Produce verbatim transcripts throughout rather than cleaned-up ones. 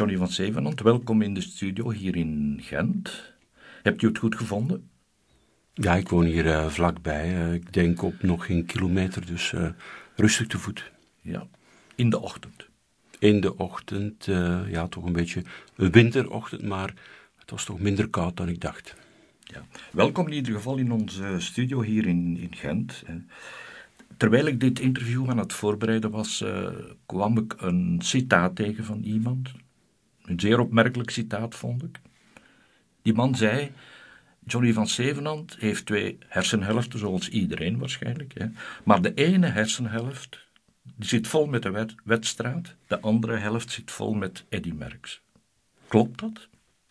Johnny van Zevenhond, welkom in de studio hier in Gent. Hebt u het goed gevonden? Ja, ik woon hier uh, vlakbij. Uh, ik denk op nog geen kilometer, dus uh, rustig te voet. Ja, in de ochtend. In de ochtend, uh, ja, toch een beetje een winterochtend, maar het was toch minder koud dan ik dacht. Ja. Welkom in ieder geval in onze studio hier in, in Gent. Terwijl ik dit interview aan het voorbereiden was, uh, kwam ik een citaat tegen van iemand. Een zeer opmerkelijk citaat, vond ik. Die man zei: Johnny van Zevenhond heeft twee hersenhelften, zoals iedereen waarschijnlijk. Hè. Maar de ene hersenhelft die zit vol met de wet, wedstrijd, de andere helft zit vol met Eddy Merckx. Klopt dat?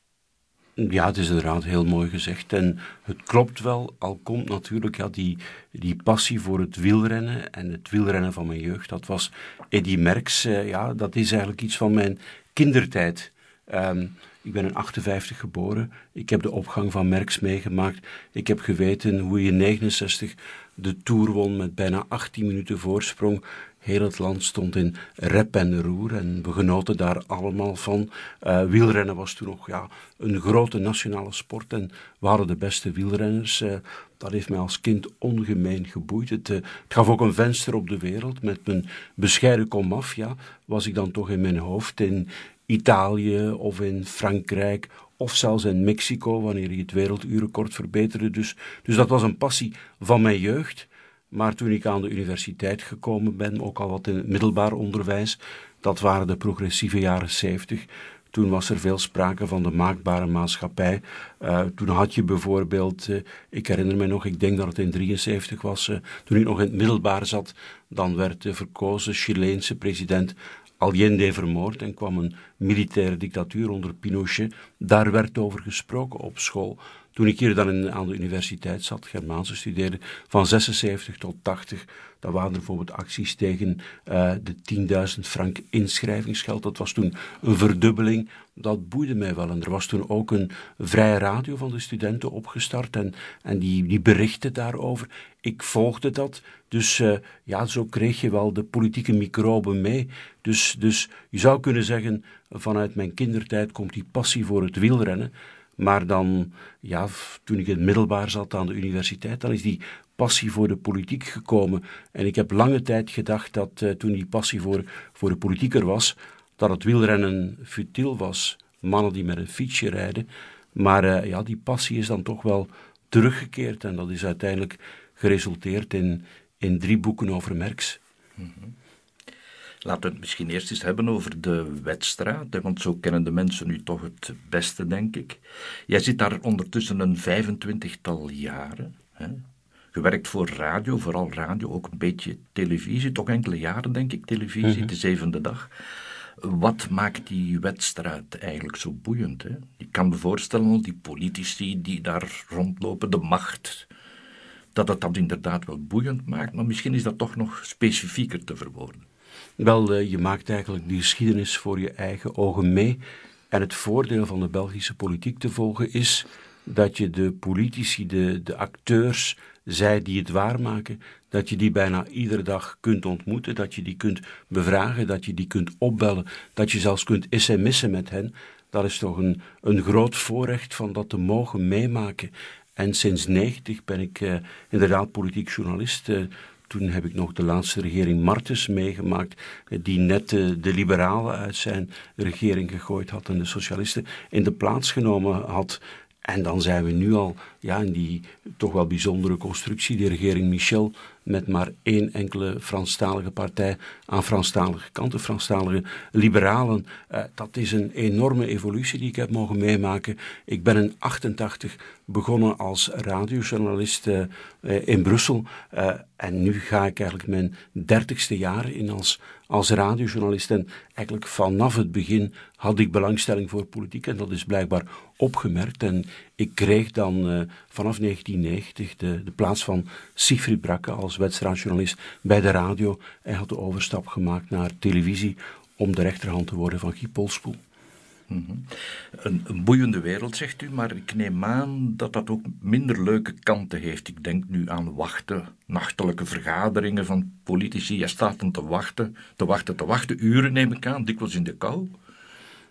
Ja, het is inderdaad heel mooi gezegd. En het klopt wel, al komt natuurlijk ja, die, die passie voor het wielrennen en het wielrennen van mijn jeugd. Dat was Eddy Merckx. Uh, ja, dat is eigenlijk iets van mijn kindertijd. Um, ik ben in achtenvijftig geboren. Ik heb de opgang van Merckx meegemaakt. Ik heb geweten hoe je in negenenzestig de Tour won met bijna achttien minuten voorsprong. Heel het land stond in rep en roer en we genoten daar allemaal van. Uh, wielrennen was toen nog ja, een grote nationale sport en we hadden de beste wielrenners. Uh, dat heeft mij als kind ongemeen geboeid. Het, uh, het gaf ook een venster op de wereld. Met mijn bescheiden komaf ja, was ik dan toch in mijn hoofd in Italië of in Frankrijk of zelfs in Mexico, wanneer je het werelduurrecord verbeterde. Dus, dus dat was een passie van mijn jeugd. Maar toen ik aan de universiteit gekomen ben, ook al wat in het middelbaar onderwijs, dat waren de progressieve jaren zeventig. Toen was er veel sprake van de maakbare maatschappij. Uh, toen had je bijvoorbeeld, uh, ik herinner me nog, ik denk dat het in drieënzeventig was, uh, toen ik nog in het middelbaar zat, dan werd de verkozen Chileense president Allende vermoord en kwam een militaire dictatuur onder Pinochet. Daar werd over gesproken op school. Toen ik hier dan in, aan de universiteit zat, Germaanse studeerde, van zesenzeventig tot tachtig, dan waren er bijvoorbeeld acties tegen uh, de tienduizend frank inschrijvingsgeld. Dat was toen een verdubbeling. Dat boeide mij wel. En er was toen ook een vrije radio van de studenten opgestart en, en die, die berichtte daarover. Ik volgde dat. Dus uh, ja, zo kreeg je wel de politieke microben mee. Dus, dus je zou kunnen zeggen, vanuit mijn kindertijd komt die passie voor het wielrennen. Maar dan, ja, toen ik in het middelbaar zat aan de universiteit, dan is die passie voor de politiek gekomen. En ik heb lange tijd gedacht dat uh, toen die passie voor, voor de politiek er was, dat het wielrennen futiel was. Mannen die met een fietsje rijden. Maar uh, ja, die passie is dan toch wel teruggekeerd. En dat is uiteindelijk geresulteerd in, in drie boeken over Merckx. Mm-hmm. Laten we het misschien eerst eens hebben over de wedstrijd, want zo kennen de mensen u toch het beste, denk ik. Jij zit daar ondertussen een vijfentwintigtal jaren. Hè? Je werkt voor radio, vooral radio, ook een beetje televisie, toch enkele jaren, denk ik, televisie, mm-hmm. De zevende dag. Wat maakt die wedstrijd eigenlijk zo boeiend? Hè? Ik kan me voorstellen, die politici die daar rondlopen, de macht, dat het dat inderdaad wel boeiend maakt, maar misschien is dat toch nog specifieker te verwoorden. Wel, uh, je maakt eigenlijk die geschiedenis voor je eigen ogen mee. En het voordeel van de Belgische politiek te volgen is dat je de politici, de, de acteurs, zij die het waarmaken, dat je die bijna iedere dag kunt ontmoeten, dat je die kunt bevragen, dat je die kunt opbellen, dat je zelfs kunt sms'en met hen. Dat is toch een, een groot voorrecht van dat te mogen meemaken. En sinds negentig ben ik uh, inderdaad politiek journalist. Uh, Toen heb ik nog de laatste regering Martens meegemaakt, die net de, de liberalen uit zijn regering gegooid had en de socialisten in de plaats genomen had. En dan zijn we nu al ja, in die toch wel bijzondere constructie, die regering Michel, met maar één enkele Franstalige partij aan Franstalige kant, de Franstalige liberalen. Uh, dat is een enorme evolutie die ik heb mogen meemaken. Ik ben in achtentachtig begonnen als radiojournalist uh, uh, in Brussel. Uh, en nu ga ik eigenlijk mijn dertigste jaar in als, als radiojournalist. En eigenlijk vanaf het begin had ik belangstelling voor politiek en dat is blijkbaar opgemerkt. En ik kreeg dan uh, vanaf negentien negentig de, de plaats van Siegfried Brakke als wedstrijdjournalist bij de radio. Hij had de overstap gemaakt naar televisie om de rechterhand te worden van Guy Polspoel. Mm-hmm. Een, een boeiende wereld, zegt u, maar ik neem aan dat dat ook minder leuke kanten heeft. Ik denk nu aan wachten, nachtelijke vergaderingen van politici. Je staat dan te wachten, te wachten, te wachten, uren neem ik aan, dikwijls in de kou.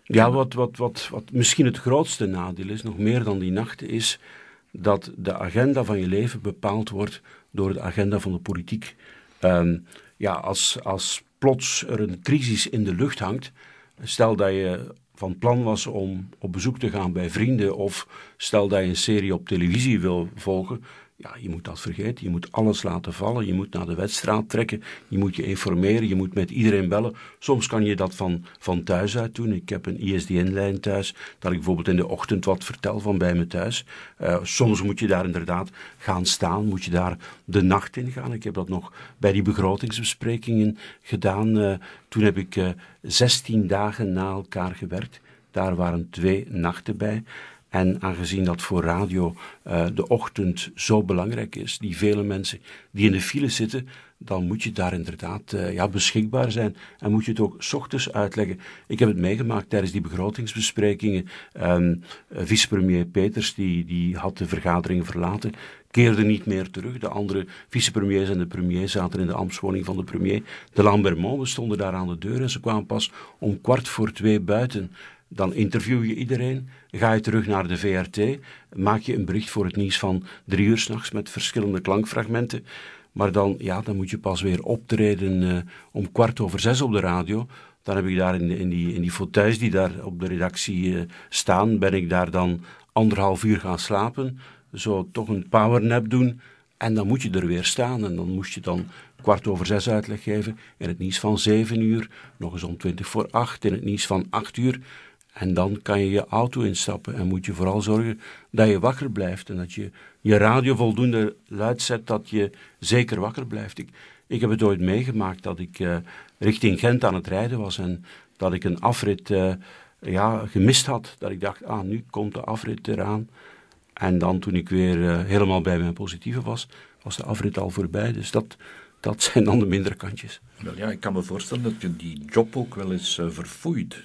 Ja, wat, wat, wat, wat misschien het grootste nadeel is, nog meer dan die nachten, is dat de agenda van je leven bepaald wordt door de agenda van de politiek. Um, ja, als, als plots er een crisis in de lucht hangt, stel dat je van plan was om op bezoek te gaan bij vrienden, of stel dat je een serie op televisie wil volgen, ja, je moet dat vergeten. Je moet alles laten vallen. Je moet naar de wedstrijd trekken. Je moet je informeren. Je moet met iedereen bellen. Soms kan je dat van, van thuis uit doen. Ik heb een I S D N-lijn thuis, dat ik bijvoorbeeld in de ochtend wat vertel van bij me thuis. Uh, soms moet je daar inderdaad gaan staan. Moet je daar de nacht in gaan. Ik heb dat nog bij die begrotingsbesprekingen gedaan. Uh, toen heb ik uh, zestien dagen na elkaar gewerkt. Daar waren twee nachten bij. En aangezien dat voor radio uh, de ochtend zo belangrijk is, die vele mensen die in de file zitten, dan moet je daar inderdaad uh, ja, beschikbaar zijn en moet je het ook 's ochtends uitleggen. Ik heb het meegemaakt tijdens die begrotingsbesprekingen. Um, uh, vicepremier Peters, die, die had de vergadering verlaten, keerde niet meer terug. De andere vicepremiers en de premier zaten in de ambtswoning van de premier. De Lambermont, we stonden daar aan de deur en ze kwamen pas om kwart voor twee buiten. Dan interview je iedereen, ga je terug naar de V R T, maak je een bericht voor het nieuws van drie uur 's nachts met verschillende klankfragmenten. Maar dan, ja, dan moet je pas weer optreden uh, om kwart over zes op de radio. Dan heb ik daar in, in, die, in die fauteuils die daar op de redactie uh, staan, ben ik daar dan anderhalf uur gaan slapen, zo toch een powernap doen. En dan moet je er weer staan en dan moest je dan kwart over zes uitleg geven in het nieuws van zeven uur, nog eens om twintig voor acht in het nieuws van acht uur. En dan kan je je auto instappen en moet je vooral zorgen dat je wakker blijft en dat je je radio voldoende luid zet dat je zeker wakker blijft. Ik, ik heb het ooit meegemaakt dat ik uh, richting Gent aan het rijden was en dat ik een afrit uh, ja, gemist had. Dat ik dacht, ah, nu komt de afrit eraan. En dan toen ik weer uh, helemaal bij mijn positieve was, was de afrit al voorbij. Dus dat, dat zijn dan de mindere kantjes. Wel ja, ik kan me voorstellen dat je die job ook wel eens uh, verfoeit.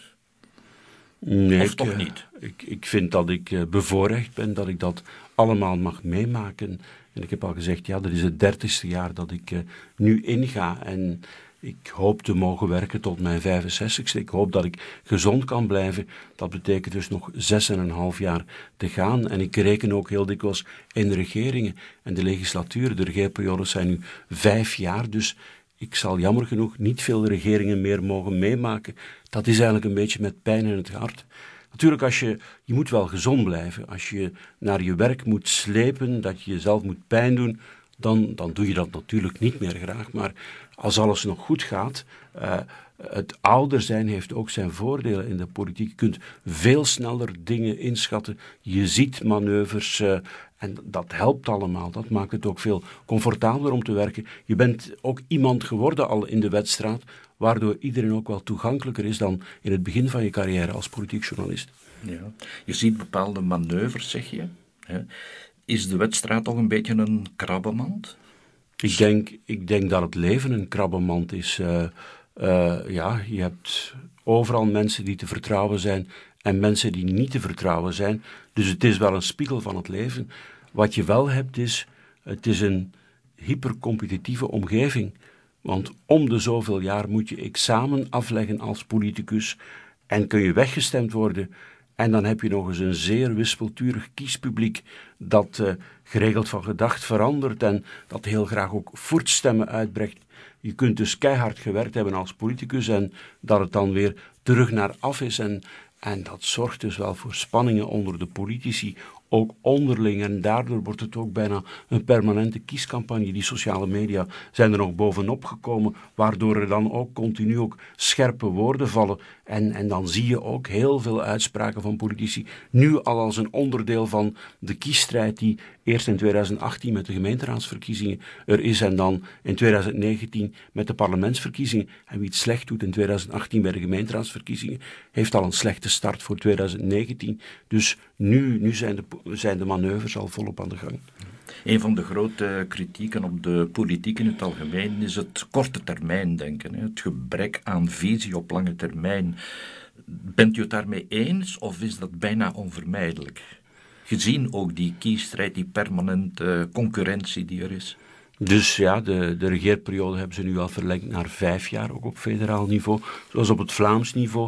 Nee, of ik, toch niet? Ik, ik vind dat ik uh, bevoorrecht ben, dat ik dat allemaal mag meemaken. En ik heb al gezegd, ja, dat is het dertigste jaar dat ik uh, nu inga. En ik hoop te mogen werken tot mijn vijfenzestigste. Ik hoop dat ik gezond kan blijven. Dat betekent dus nog zes en een half jaar te gaan. En ik reken ook heel dikwijls in de regeringen en de legislatuur. De regeerperiodes zijn nu vijf jaar, dus ik zal jammer genoeg niet veel regeringen meer mogen meemaken. Dat is eigenlijk een beetje met pijn in het hart. Natuurlijk, als je, je moet wel gezond blijven. Als je naar je werk moet slepen, dat je jezelf moet pijn doen, dan, dan doe je dat natuurlijk niet meer graag. Maar als alles nog goed gaat, uh, het ouder zijn heeft ook zijn voordelen in de politiek. Je kunt veel sneller dingen inschatten. Je ziet manoeuvres uh, en dat helpt allemaal. Dat maakt het ook veel comfortabeler om te werken. Je bent ook iemand geworden al in de wedstrijd, waardoor iedereen ook wel toegankelijker is dan in het begin van je carrière als politiek journalist. Ja. Je ziet bepaalde manoeuvres, zeg je. Hè? Is de wedstrijd toch een beetje een krabbenmand? Ik denk, ik denk dat het leven een krabbenmand is. Uh, uh, ja, je hebt overal mensen die te vertrouwen zijn en mensen die niet te vertrouwen zijn. Dus het is wel een spiegel van het leven. Wat je wel hebt is, het is een hypercompetitieve omgeving. Want om de zoveel jaar moet je examen afleggen als politicus en kun je weggestemd worden. En dan heb je nog eens een zeer wispelturig kiespubliek dat uh, geregeld van gedacht verandert en dat heel graag ook voortstemmen uitbrengt. Je kunt dus keihard gewerkt hebben als politicus en dat het dan weer terug naar af is. En, en dat zorgt dus wel voor spanningen onder de politici, ook onderling. En daardoor wordt het ook bijna een permanente kiescampagne. Die sociale media zijn er nog bovenop gekomen, waardoor er dan ook continu ook scherpe woorden vallen. En, en dan zie je ook heel veel uitspraken van politici, nu al als een onderdeel van de kiesstrijd die eerst in twintig achttien met de gemeenteraadsverkiezingen er is en dan in twintig negentien met de parlementsverkiezingen. En wie het slecht doet in twintig achttien bij de gemeenteraadsverkiezingen, heeft al een slechte start voor twintig negentien. Dus nu, nu zijn, de, zijn de manoeuvres al volop aan de gang. Een van de grote kritieken op de politiek in het algemeen is het korte termijn denken. Het gebrek aan visie op lange termijn. Bent u het daarmee eens of is dat bijna onvermijdelijk? Gezien ook die kiesstrijd, die permanente concurrentie die er is. Dus ja, de, de regeerperiode hebben ze nu al verlengd naar vijf jaar, ook op federaal niveau. Zoals op het Vlaams niveau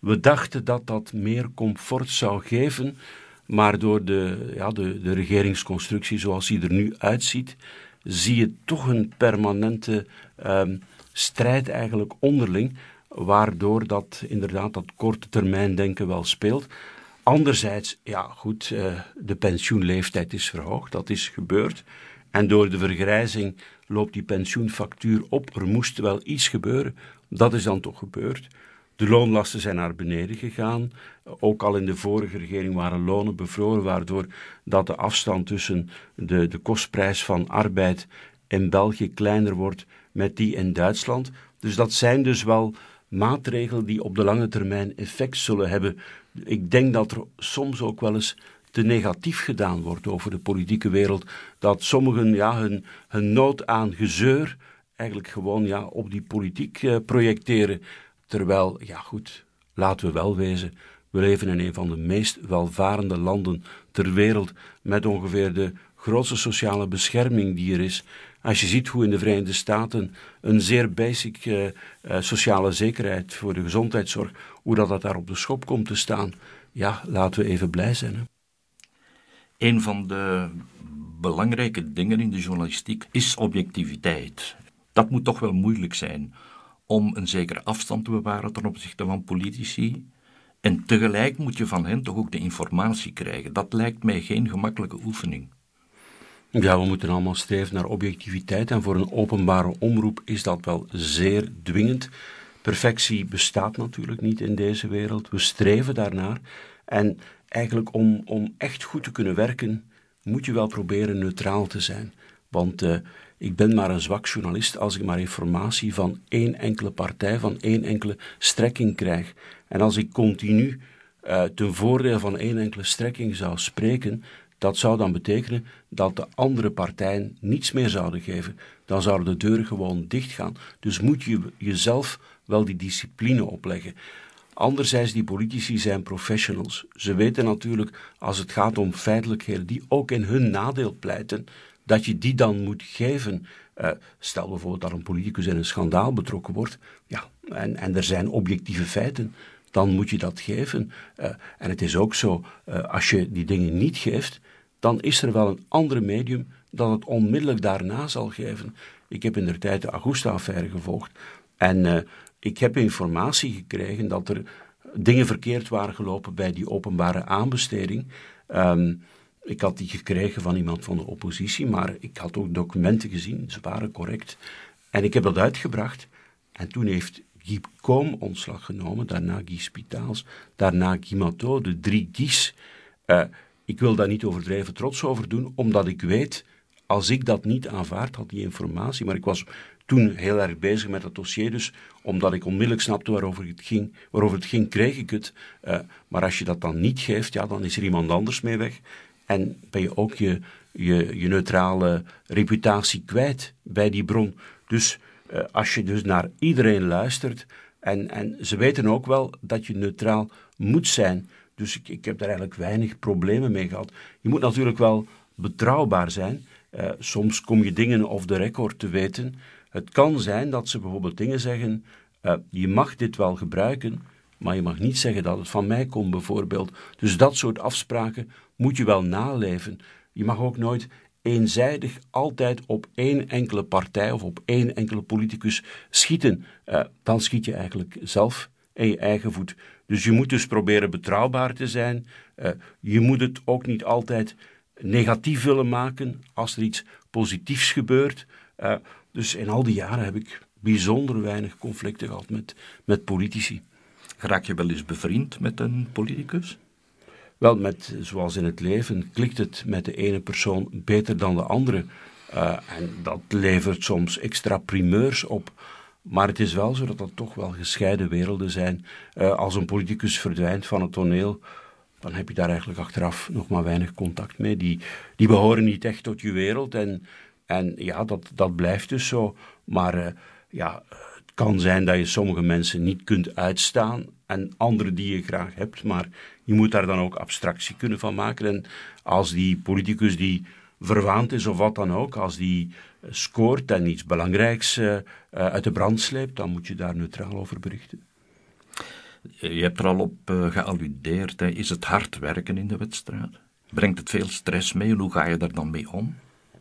We dachten dat dat meer comfort zou geven, maar door de, ja, de, de regeringsconstructie zoals die er nu uitziet, zie je toch een permanente um, strijd eigenlijk onderling, waardoor dat inderdaad dat korte termijn denken wel speelt. Anderzijds, ja goed, uh, de pensioenleeftijd is verhoogd, dat is gebeurd. En door de vergrijzing loopt die pensioenfactuur op. Er moest wel iets gebeuren, dat is dan toch gebeurd. De loonlasten zijn naar beneden gegaan. Ook al in de vorige regering waren lonen bevroren, waardoor dat de afstand tussen de, de kostprijs van arbeid in België kleiner wordt met die in Duitsland. Dus dat zijn dus wel maatregelen die op de lange termijn effect zullen hebben. Ik denk dat er soms ook wel eens te negatief gedaan wordt over de politieke wereld, dat sommigen ja, hun, hun nood aan gezeur eigenlijk gewoon ja, op die politiek uh, projecteren. Terwijl, ja goed, laten we wel wezen, we leven in een van de meest welvarende landen ter wereld met ongeveer de grootste sociale bescherming die er is. Als je ziet hoe in de Verenigde Staten een zeer basic uh, uh, sociale zekerheid voor de gezondheidszorg, hoe dat, dat daar op de schop komt te staan, ja, laten we even blij zijn. Hè? Een van de belangrijke dingen in de journalistiek is objectiviteit. Dat moet toch wel moeilijk zijn om een zekere afstand te bewaren ten opzichte van politici. En tegelijk moet je van hen toch ook de informatie krijgen. Dat lijkt mij geen gemakkelijke oefening. Ja, we moeten allemaal streven naar objectiviteit en voor een openbare omroep is dat wel zeer dwingend. Perfectie bestaat natuurlijk niet in deze wereld. We streven daarnaar. En eigenlijk om, om echt goed te kunnen werken, moet je wel proberen neutraal te zijn. Want uh, ik ben maar een zwak journalist als ik maar informatie van één enkele partij, van één enkele strekking krijg. En als ik continu uh, ten voordeel van één enkele strekking zou spreken, dat zou dan betekenen dat de andere partijen niets meer zouden geven. Dan zouden de deuren gewoon dichtgaan. Dus moet je jezelf wel die discipline opleggen. Anderzijds, die politici zijn professionals. Ze weten natuurlijk, als het gaat om feitelijkheden die ook in hun nadeel pleiten, dat je die dan moet geven. Uh, stel bijvoorbeeld dat een politicus in een schandaal betrokken wordt, ja, en, en er zijn objectieve feiten, dan moet je dat geven. Uh, en het is ook zo, uh, als je die dingen niet geeft, dan is er wel een ander medium dat het onmiddellijk daarna zal geven. Ik heb indertijd de Augusta-affaire gevolgd en uh, ik heb informatie gekregen dat er dingen verkeerd waren gelopen bij die openbare aanbesteding. Um, ik had die gekregen van iemand van de oppositie, maar ik had ook documenten gezien, ze waren correct. En ik heb dat uitgebracht en toen heeft Guy Coom ontslag genomen, daarna Guy Spitaals, daarna Guy Matot, de drie Guys. Uh, ik wil daar niet overdreven trots over doen, omdat ik weet, als ik dat niet aanvaard had, die informatie, maar ik was toen heel erg bezig met dat dossier, dus omdat ik onmiddellijk snapte waarover het ging, waarover het ging kreeg ik het. Uh, maar als je dat dan niet geeft, ja, dan is er iemand anders mee weg. En ben je ook je, je, je neutrale reputatie kwijt bij die bron. Dus uh, als je dus naar iedereen luistert, en, en ze weten ook wel dat je neutraal moet zijn. Dus ik, ik heb daar eigenlijk weinig problemen mee gehad. Je moet natuurlijk wel betrouwbaar zijn. Uh, soms kom je dingen off the record te weten. Het kan zijn dat ze bijvoorbeeld dingen zeggen, uh, je mag dit wel gebruiken, maar je mag niet zeggen dat het van mij komt bijvoorbeeld. Dus dat soort afspraken moet je wel naleven. Je mag ook nooit eenzijdig altijd op één enkele partij of op één enkele politicus schieten. Uh, dan schiet je eigenlijk zelf in je eigen voet. Dus je moet dus proberen betrouwbaar te zijn. Uh, je moet het ook niet altijd negatief willen maken als er iets positiefs gebeurt. Uh, dus in al die jaren heb ik bijzonder weinig conflicten gehad met, met politici. Raak je wel eens bevriend met een politicus? Wel, met, zoals in het leven klikt het met de ene persoon beter dan de andere. Uh, en dat levert soms extra primeurs op. Maar het is wel zo dat dat toch wel gescheiden werelden zijn. Uh, als een politicus verdwijnt van het toneel, dan heb je daar eigenlijk achteraf nog maar weinig contact mee. Die, die behoren niet echt tot je wereld. En, en ja, dat, dat blijft dus zo. Maar uh, ja, het kan zijn dat je sommige mensen niet kunt uitstaan en andere die je graag hebt. Maar je moet daar dan ook abstractie kunnen van maken. En als die politicus die verwaand is of wat dan ook, als die scoort en iets belangrijks uh, uh, uit de brand sleept, dan moet je daar neutraal over berichten. Je hebt er al op uh, gealludeerd. Hè. Is het hard werken in de wedstrijd? Brengt het veel stress mee en hoe ga je daar dan mee om?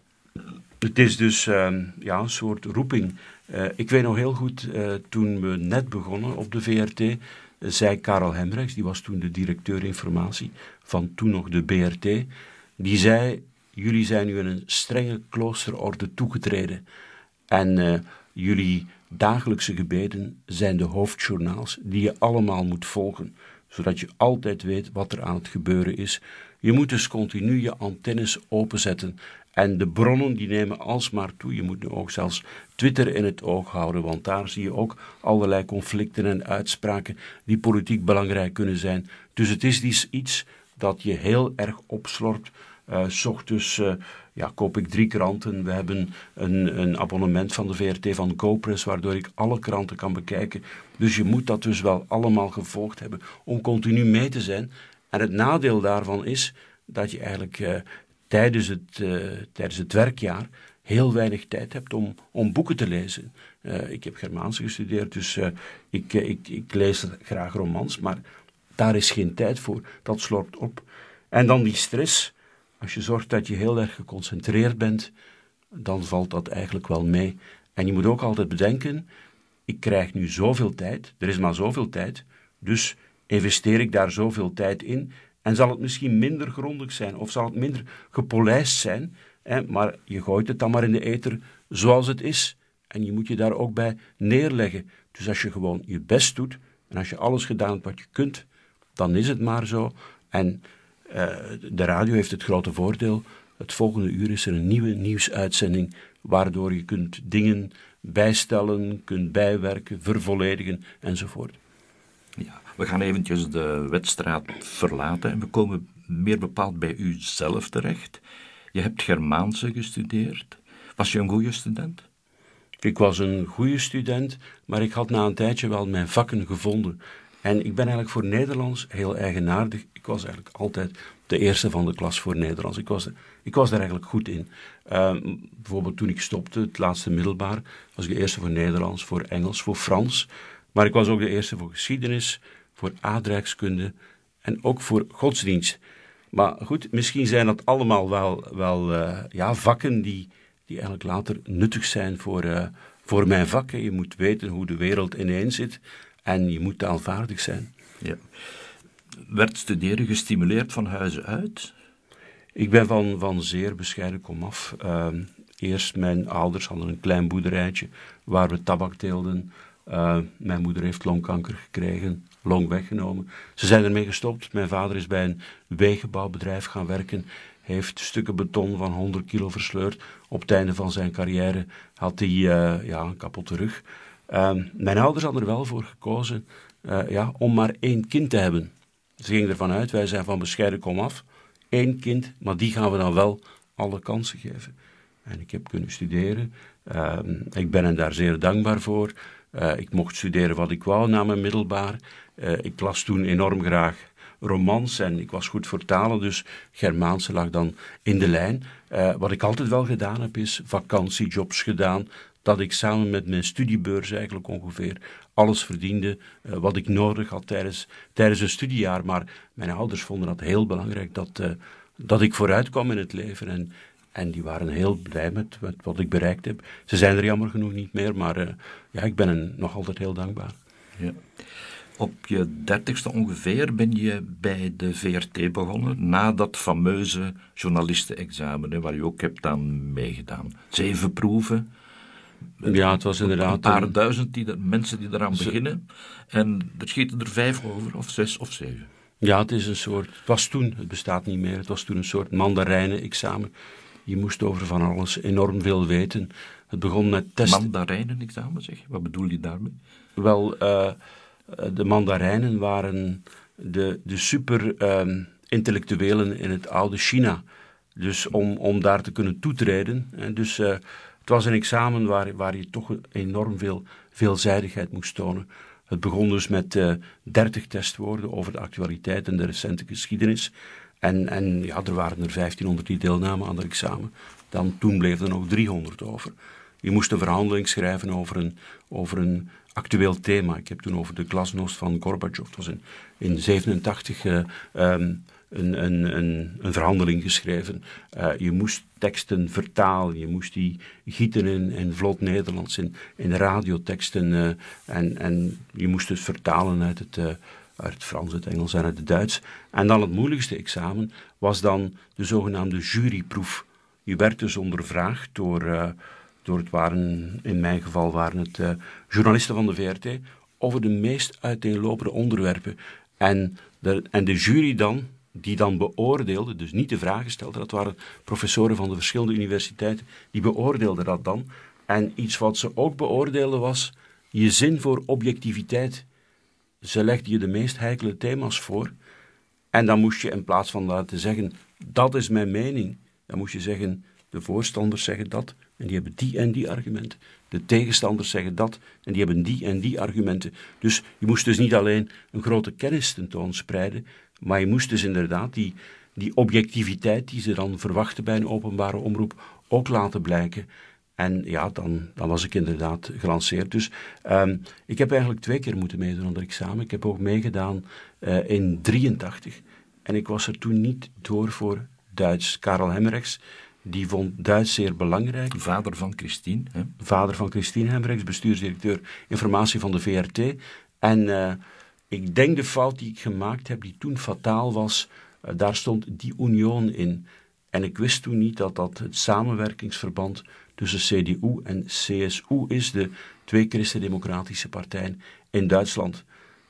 Het is dus uh, ja, een soort roeping. Uh, ik weet nog heel goed, uh, toen we net begonnen op de V R T, uh, zei Karel Hemrechts, die was toen de directeur informatie van toen nog de B R T, die zei, jullie zijn nu in een strenge kloosterorde toegetreden en uh, jullie dagelijkse gebeden zijn de hoofdjournaals die je allemaal moet volgen, zodat je altijd weet wat er aan het gebeuren is. Je moet dus continu je antennes openzetten. En de bronnen die nemen alsmaar toe. Je moet nu ook zelfs Twitter in het oog houden, want daar zie je ook allerlei conflicten en uitspraken die politiek belangrijk kunnen zijn. Dus het is dus iets dat je heel erg opslorpt. Uh, 's ochtends uh, ja, koop ik drie kranten. We hebben een, een abonnement van de V R T van GoPress, waardoor ik alle kranten kan bekijken. Dus je moet dat dus wel allemaal gevolgd hebben om continu mee te zijn. En het nadeel daarvan is dat je eigenlijk uh, tijdens, het, uh, tijdens het werkjaar heel weinig tijd hebt om, om boeken te lezen. Uh, ik heb Germaans gestudeerd, dus uh, ik, uh, ik, ik lees graag romans, maar daar is geen tijd voor. Dat slorpt op. En dan die stress. Als je zorgt dat je heel erg geconcentreerd bent, dan valt dat eigenlijk wel mee. En je moet ook altijd bedenken, ik krijg nu zoveel tijd, er is maar zoveel tijd, dus investeer ik daar zoveel tijd in en zal het misschien minder grondig zijn of zal het minder gepolijst zijn, hè, maar je gooit het dan maar in de ether zoals het is en je moet je daar ook bij neerleggen. Dus als je gewoon je best doet en als je alles gedaan hebt wat je kunt, dan is het maar zo. En uh, de radio heeft het grote voordeel, het volgende uur is er een nieuwe nieuwsuitzending waardoor je kunt dingen bijstellen, kunt bijwerken, vervolledigen enzovoort. Ja, we gaan eventjes de wedstrijd verlaten en we komen meer bepaald bij u zelf terecht. Je hebt Germaanse gestudeerd. Was je een goede student? Ik was een goede student, maar ik had na een tijdje wel mijn vakken gevonden. En ik ben eigenlijk voor Nederlands heel eigenaardig. Ik was eigenlijk altijd de eerste van de klas voor Nederlands. Ik was, ik was daar eigenlijk goed in. Uh, bijvoorbeeld toen ik stopte, het laatste middelbaar, was ik de eerste voor Nederlands, voor Engels, voor Frans. Maar ik was ook de eerste voor geschiedenis, voor aardrijkskunde en ook voor godsdienst. Maar goed, misschien zijn dat allemaal wel, wel uh, ja, vakken die, die eigenlijk later nuttig zijn voor, uh, voor mijn vak. Je moet weten hoe de wereld ineen zit en je moet taalvaardig zijn. Ja. Werd studeren gestimuleerd van huize uit? Ik ben van, van zeer bescheiden komaf. Uh, eerst mijn ouders hadden een klein boerderijtje waar we tabak teelden. Uh, mijn moeder heeft longkanker gekregen, long weggenomen. Ze zijn ermee gestopt. Mijn vader is bij een wegenbouwbedrijf gaan werken. Heeft stukken beton van honderd kilo versleurd. Op het einde van zijn carrière had hij uh, ja, een kapotte rug. Uh, mijn ouders hadden er wel voor gekozen uh, ja, om maar één kind te hebben. Ze gingen ervan uit, wij zijn van bescheiden komaf. Eén kind, maar die gaan we dan wel alle kansen geven. En ik heb kunnen studeren. Uh, ik ben hen daar zeer dankbaar voor. Uh, ik mocht studeren wat ik wou na mijn middelbaar. Uh, ik las toen enorm graag romans en ik was goed voor talen, dus Germaanse lag dan in de lijn. Uh, wat ik altijd wel gedaan heb, is vakantiejobs gedaan, dat ik samen met mijn studiebeurs eigenlijk ongeveer alles verdiende uh, wat ik nodig had tijdens, tijdens een studiejaar. Maar mijn ouders vonden dat heel belangrijk, dat, uh, dat ik vooruit kwam in het leven en En die waren heel blij met, met wat ik bereikt heb. Ze zijn er jammer genoeg niet meer, maar uh, ja, ik ben hen nog altijd heel dankbaar. Ja. Op je dertigste ongeveer ben je bij de V R T begonnen, na dat fameuze journalistenexamen, hè, waar je ook hebt aan meegedaan. Zeven proeven. Ja, het was inderdaad... Een paar een... duizend die de, mensen die eraan Ze... beginnen. En er schieten er vijf over, of zes of zeven. Ja, het is een soort... Het was toen, het bestaat niet meer, het was toen een soort mandarijnen-examen. Je moest over van alles enorm veel weten. Het begon met testen. Mandarijnen-examen, zeg je? Wat bedoel je daarmee? Wel, uh, de mandarijnen waren de, de super uh, intellectuelen in het oude China. Dus om, om daar te kunnen toetreden. Hè, dus uh, het was een examen waar, waar je toch enorm veel veelzijdigheid moest tonen. Het begon dus met uh, dertig testwoorden over de actualiteit en de recente geschiedenis. En, en ja, er waren er vijftienhonderd die deelnamen aan het examen. Dan, toen bleef er nog driehonderd over. Je moest een verhandeling schrijven over een, over een actueel thema. Ik heb toen over de glasnost van Gorbachev, dat was in, in zevenentachtig uh, um, een, een, een, een verhandeling geschreven. Uh, je moest teksten vertalen, je moest die gieten in, in vlot Nederlands, in, in radioteksten, uh, en, en je moest het vertalen uit het, uh, uit het Frans, het Engels en uit het Duits. En dan het moeilijkste examen was dan de zogenaamde juryproef. Je werd dus ondervraagd door... Uh, Door het waren, in mijn geval waren het uh, journalisten van de V R T, over de meest uiteenlopende onderwerpen. En de, en de jury dan, die dan beoordeelde, dus niet de vragen stelde, dat waren professoren van de verschillende universiteiten, die beoordeelden dat dan. En iets wat ze ook beoordeelden was je zin voor objectiviteit. Ze legden je de meest heikele thema's voor. En dan moest je in plaats van laten zeggen, dat is mijn mening, dan moest je zeggen, de voorstanders zeggen dat, en die hebben die en die argumenten. De tegenstanders zeggen dat, en die hebben die en die argumenten. Dus je moest dus niet alleen een grote kennis tentoonspreiden, maar je moest dus inderdaad die, die objectiviteit die ze dan verwachten bij een openbare omroep ook laten blijken. En ja, dan, dan was ik inderdaad gelanceerd. Dus um, ik heb eigenlijk twee keer moeten meedoen aan dat examen. Ik heb ook meegedaan uh, in drieëntachtig. En ik was er toen niet door voor Duits. Karel Hemmerrechts, die vond Duits zeer belangrijk. Vader van Christine. Hè? Vader van Christine Hemmerrechts, bestuursdirecteur informatie van de V R T. En uh, ik denk de fout die ik gemaakt heb, die toen fataal was, uh, daar stond die Union in. En ik wist toen niet dat dat het samenwerkingsverband tussen C D U en C S U is, de twee christendemocratische partijen in Duitsland.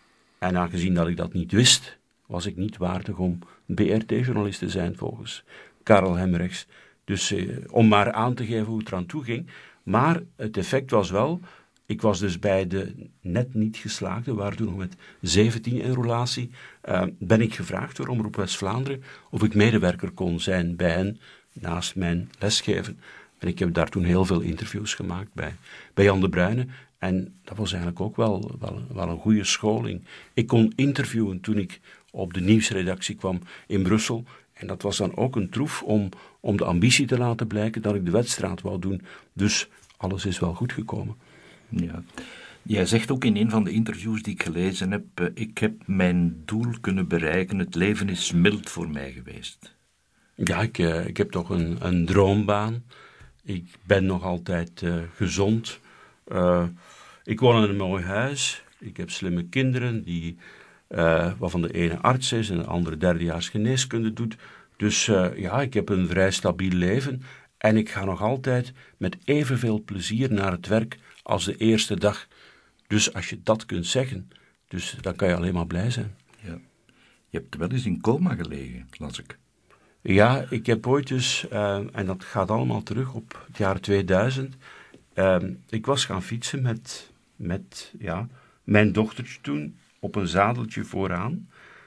En aangezien dat ik dat niet wist, was ik niet waardig om B R T-journalist te zijn, volgens Karel Hemmerrechts. Dus eh, om maar aan te geven hoe het eraan toe ging. Maar het effect was wel, ik was dus bij de net niet geslaagde, we waren toen nog met zeventien in roulatie, uh, ben ik gevraagd door Omroep West-Vlaanderen of ik medewerker kon zijn bij hen, naast mijn lesgeven. En ik heb daar toen heel veel interviews gemaakt bij, bij Jan de Bruyne. En dat was eigenlijk ook wel, wel, wel een goede scholing. Ik kon interviewen toen ik op de nieuwsredactie kwam in Brussel. En dat was dan ook een troef om, om de ambitie te laten blijken dat ik de wedstrijd wou doen. Dus alles is wel goed gekomen. Ja. Jij zegt ook in een van de interviews die ik gelezen heb, uh, ik heb mijn doel kunnen bereiken, het leven is mild voor mij geweest. Ja, ik, uh, ik heb toch een, een droombaan. Ik ben nog altijd uh, gezond. Uh, ik woon in een mooi huis. Ik heb slimme kinderen, die, uh, waarvan de ene arts is en de andere derdejaars geneeskunde doet. Dus uh, ja, ik heb een vrij stabiel leven. En ik ga nog altijd met evenveel plezier naar het werk als de eerste dag. Dus als je dat kunt zeggen, dus dan kan je alleen maar blij zijn. Ja. Je hebt wel eens in coma gelegen, las ik. Ja, ik heb ooit dus, uh, en dat gaat allemaal terug op het jaar tweeduizend, uh, ik was gaan fietsen met, met ja, mijn dochtertje toen op een zadeltje vooraan.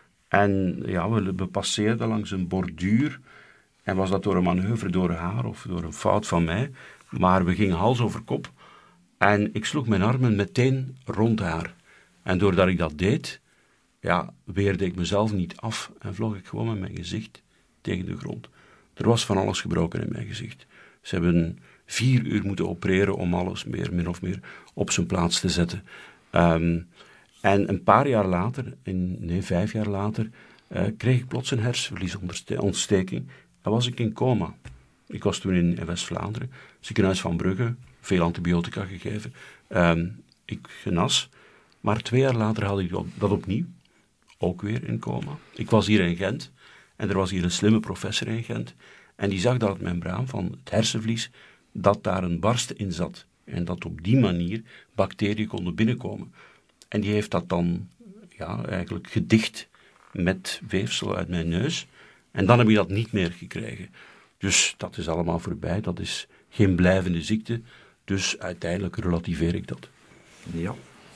En ja, we, we passeerden langs een borduur. En was dat door een manoeuvre door haar of door een fout van mij. Maar we gingen hals over kop. En ik sloeg mijn armen meteen rond haar. En doordat ik dat deed, ja, weerde ik mezelf niet af en vloog ik gewoon met mijn gezicht tegen de grond. Er was van alles gebroken in mijn gezicht. Ze hebben vier uur moeten opereren om alles meer, min of meer op zijn plaats te zetten. Um, en een paar jaar later, in, nee, vijf jaar later, uh, kreeg ik plots een hersenvliesontsteking en was ik in coma. Ik was toen in, in West-Vlaanderen, ziekenhuis van Brugge, veel antibiotica gegeven. Um, ik genas, maar twee jaar later had ik dat opnieuw, ook weer in coma. Ik was hier in Gent en er was hier een slimme professor in Gent en die zag dat het membraan van het hersenvlies, dat daar een barst in zat en dat op die manier bacteriën konden binnenkomen. En die heeft dat dan ja, eigenlijk gedicht met weefsel uit mijn neus. En dan heb ik dat niet meer gekregen. Dus dat is allemaal voorbij. Dat is geen blijvende ziekte. Dus uiteindelijk relativeer ik dat. Ja.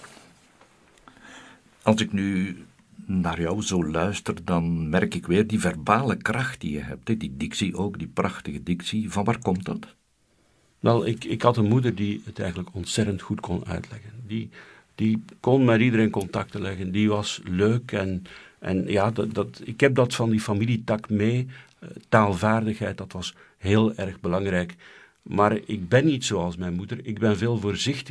Als ik nu naar jou zo luister, dan merk ik weer die verbale kracht die je hebt. Hè? Die dictie ook, die prachtige dictie. Van waar komt dat? Wel, ik, ik had een moeder die het eigenlijk ontzettend goed kon uitleggen. Die... Die kon met iedereen contacten leggen. Die was leuk. En, en ja, dat, dat, ik heb dat van die familietak mee. Taalvaardigheid, dat was heel erg belangrijk. Maar ik ben niet zoals mijn moeder. Ik ben veel voorzichtiger.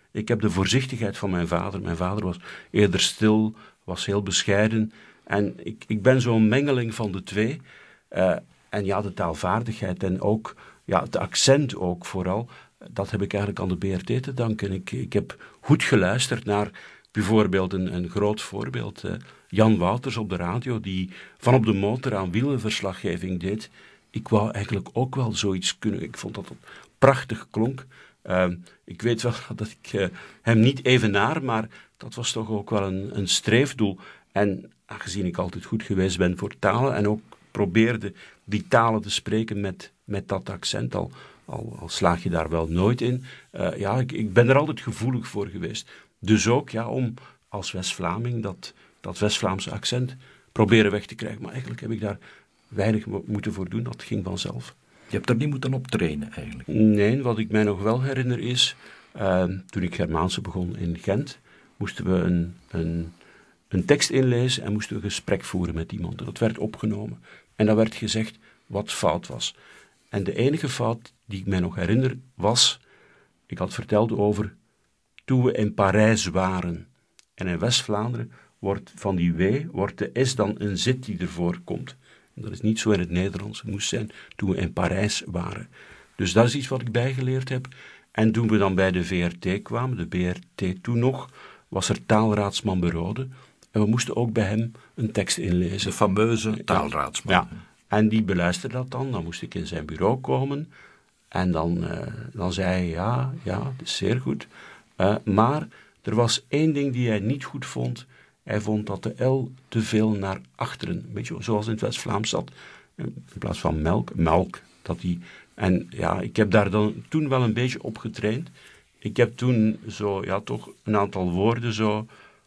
Ik heb de voorzichtigheid van mijn vader. Mijn vader was eerder stil, was heel bescheiden. En ik, ik ben zo'n mengeling van de twee. Uh, en ja, de taalvaardigheid en ook ja, het accent ook vooral, dat heb ik eigenlijk aan de B R T te danken. Ik, ik heb goed geluisterd naar bijvoorbeeld een, een groot voorbeeld. Uh, Jan Wouters op de radio, die van op de motor aan wielenverslaggeving deed. Ik wou eigenlijk ook wel zoiets kunnen. Ik vond dat het prachtig klonk. Uh, ik weet wel dat ik uh, hem niet evenaar, maar dat was toch ook wel een, een streefdoel. En aangezien ik altijd goed geweest ben voor talen en ook probeerde die talen te spreken met, met dat accent, al, al, al slaag je daar wel nooit in. Uh, ja, ik, ik ben er altijd gevoelig voor geweest. Dus ook ja, om als West-Vlaming dat, dat West-Vlaamse accent proberen weg te krijgen. Maar eigenlijk heb ik daar weinig mo- moeten voor doen, dat ging vanzelf. Je hebt er niet moeten op trainen eigenlijk? Nee, wat ik mij nog wel herinner is, uh, toen ik Germaanse begon in Gent, moesten we een, een, een tekst inlezen en moesten we een gesprek voeren met iemand. Dat werd opgenomen. En dan werd gezegd wat fout was. En de enige fout die ik mij nog herinner was, ik had verteld over toen we in Parijs waren. En in West-Vlaanderen wordt van die W, wordt de S dan een Z die ervoor komt. En dat is niet zo in het Nederlands. Het moest zijn toen we in Parijs waren. Dus dat is iets wat ik bijgeleerd heb. En toen we dan bij de V R T kwamen, de B R T toen nog, was er taalraadsman Berode. En we moesten ook bij hem een tekst inlezen. De fameuze taalraadsman. Ja, en die beluisterde dat dan. Dan moest ik in zijn bureau komen. En dan, uh, dan zei hij, ja, ja, dat is zeer goed. Uh, maar er was één ding die hij niet goed vond. Hij vond dat de L te veel naar achteren, een beetje zoals in het West-Vlaams zat, in plaats van melk, melk. Dat die, en ja, ik heb daar dan toen wel een beetje op getraind. Ik heb toen zo, ja, toch een aantal woorden zo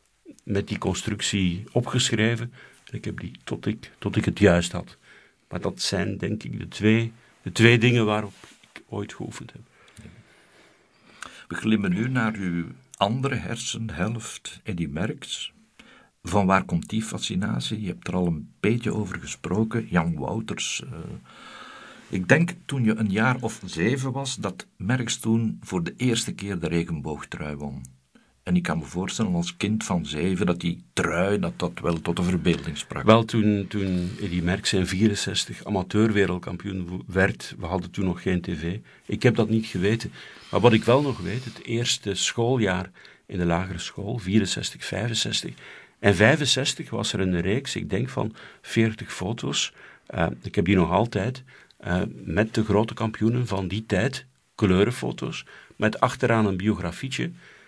met die constructie opgeschreven. En ik heb die tot ik, tot ik het juist had. Maar dat zijn, denk ik, de twee, de twee dingen waarop ik ooit geoefend heb. We glimmen nu naar uw andere hersenhelft, Eddy Merckx. Van waar komt die fascinatie? Je hebt er al een beetje over gesproken. Jan Wouters. Uh, ik denk toen je een jaar of zeven was, dat Merckx toen voor de eerste keer de regenboogtrui won. En ik kan me voorstellen als kind van zeven dat die trui, dat dat wel tot de verbeelding sprak. Wel, toen, toen Eddy Merckx in vierenzestig amateurwereldkampioen werd, we hadden toen nog geen tv. Ik heb dat niet geweten. Maar wat ik wel nog weet, het eerste schooljaar in de lagere school, vierenzestig, vijfenzestig... En vijfenzestig was er een reeks, ik denk van veertig foto's. Uh, ik heb die nog altijd, uh, met de grote kampioenen van die tijd, kleurenfoto's, met achteraan een biografietje.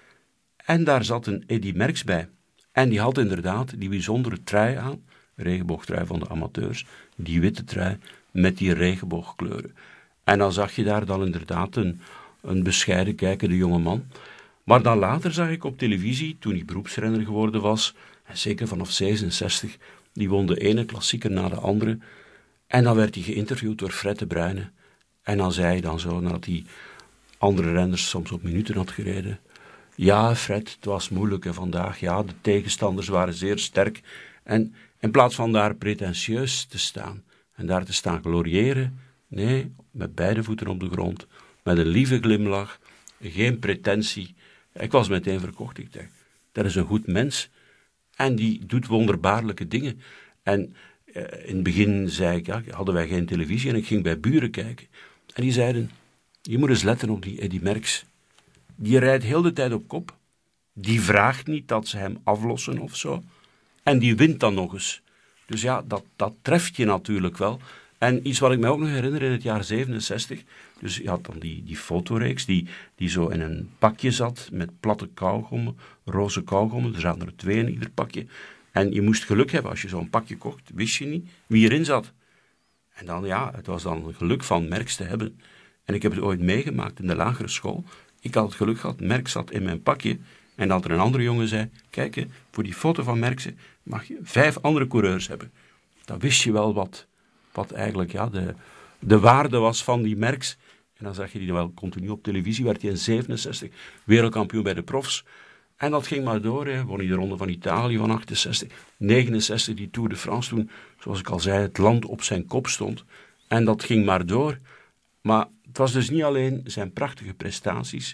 En daar zat een Eddy Merckx bij. En die had inderdaad die bijzondere trui aan, regenboogtrui van de amateurs, die witte trui met die regenboogkleuren. En dan zag je daar dan inderdaad een, een bescheiden kijkende jongeman. Maar dan later zag ik op televisie, toen ik beroepsrenner geworden was, en zeker vanaf zesenzestig, die won de ene klassieker na de andere. En dan werd hij geïnterviewd door Fred de Bruyne. En dan zei hij dan zo, nadat hij andere renners soms op minuten had gereden. Ja, Fred, het was moeilijk hè, vandaag. Ja, de tegenstanders waren zeer sterk. En in plaats van daar pretentieus te staan en daar te staan gloriëren, nee, met beide voeten op de grond, met een lieve glimlach, geen pretentie. Ik was meteen verkocht. Ik dacht, dat is een goed mens. En die doet wonderbaarlijke dingen. En uh, in het begin zei ik, ja, hadden wij geen televisie en ik ging bij buren kijken. En die zeiden, je moet eens letten op die Eddy Merckx. Die rijdt heel de tijd op kop. Die vraagt niet dat ze hem aflossen of zo. En die wint dan nog eens. Dus ja, dat, dat treft je natuurlijk wel. En iets wat ik me ook nog herinner in het jaar zevenenzestig. Dus je had dan die, die fotoreeks die, die zo in een pakje zat met platte kauwgommen, roze kauwgommen. Er zaten er twee in ieder pakje. En je moest geluk hebben als je zo'n pakje kocht. Wist je niet wie erin zat. En dan ja, het was dan geluk van Merckx te hebben. En ik heb het ooit meegemaakt in de lagere school. Ik had het geluk gehad, Merckx zat in mijn pakje. En dat er een andere jongen zei, kijk, voor die foto van Merckx mag je vijf andere coureurs hebben. Dan wist je wel wat, wat eigenlijk ja, de, de waarde was van die Merckx. En dan zag je die wel continu op televisie, werd hij in zevenenzestig wereldkampioen bij de profs. En dat ging maar door, hè. Won hij de Ronde van Italië van achtenzestig, negenenzestig die Tour de France toen, zoals ik al zei, het land op zijn kop stond. En dat ging maar door. Maar het was dus niet alleen zijn prachtige prestaties,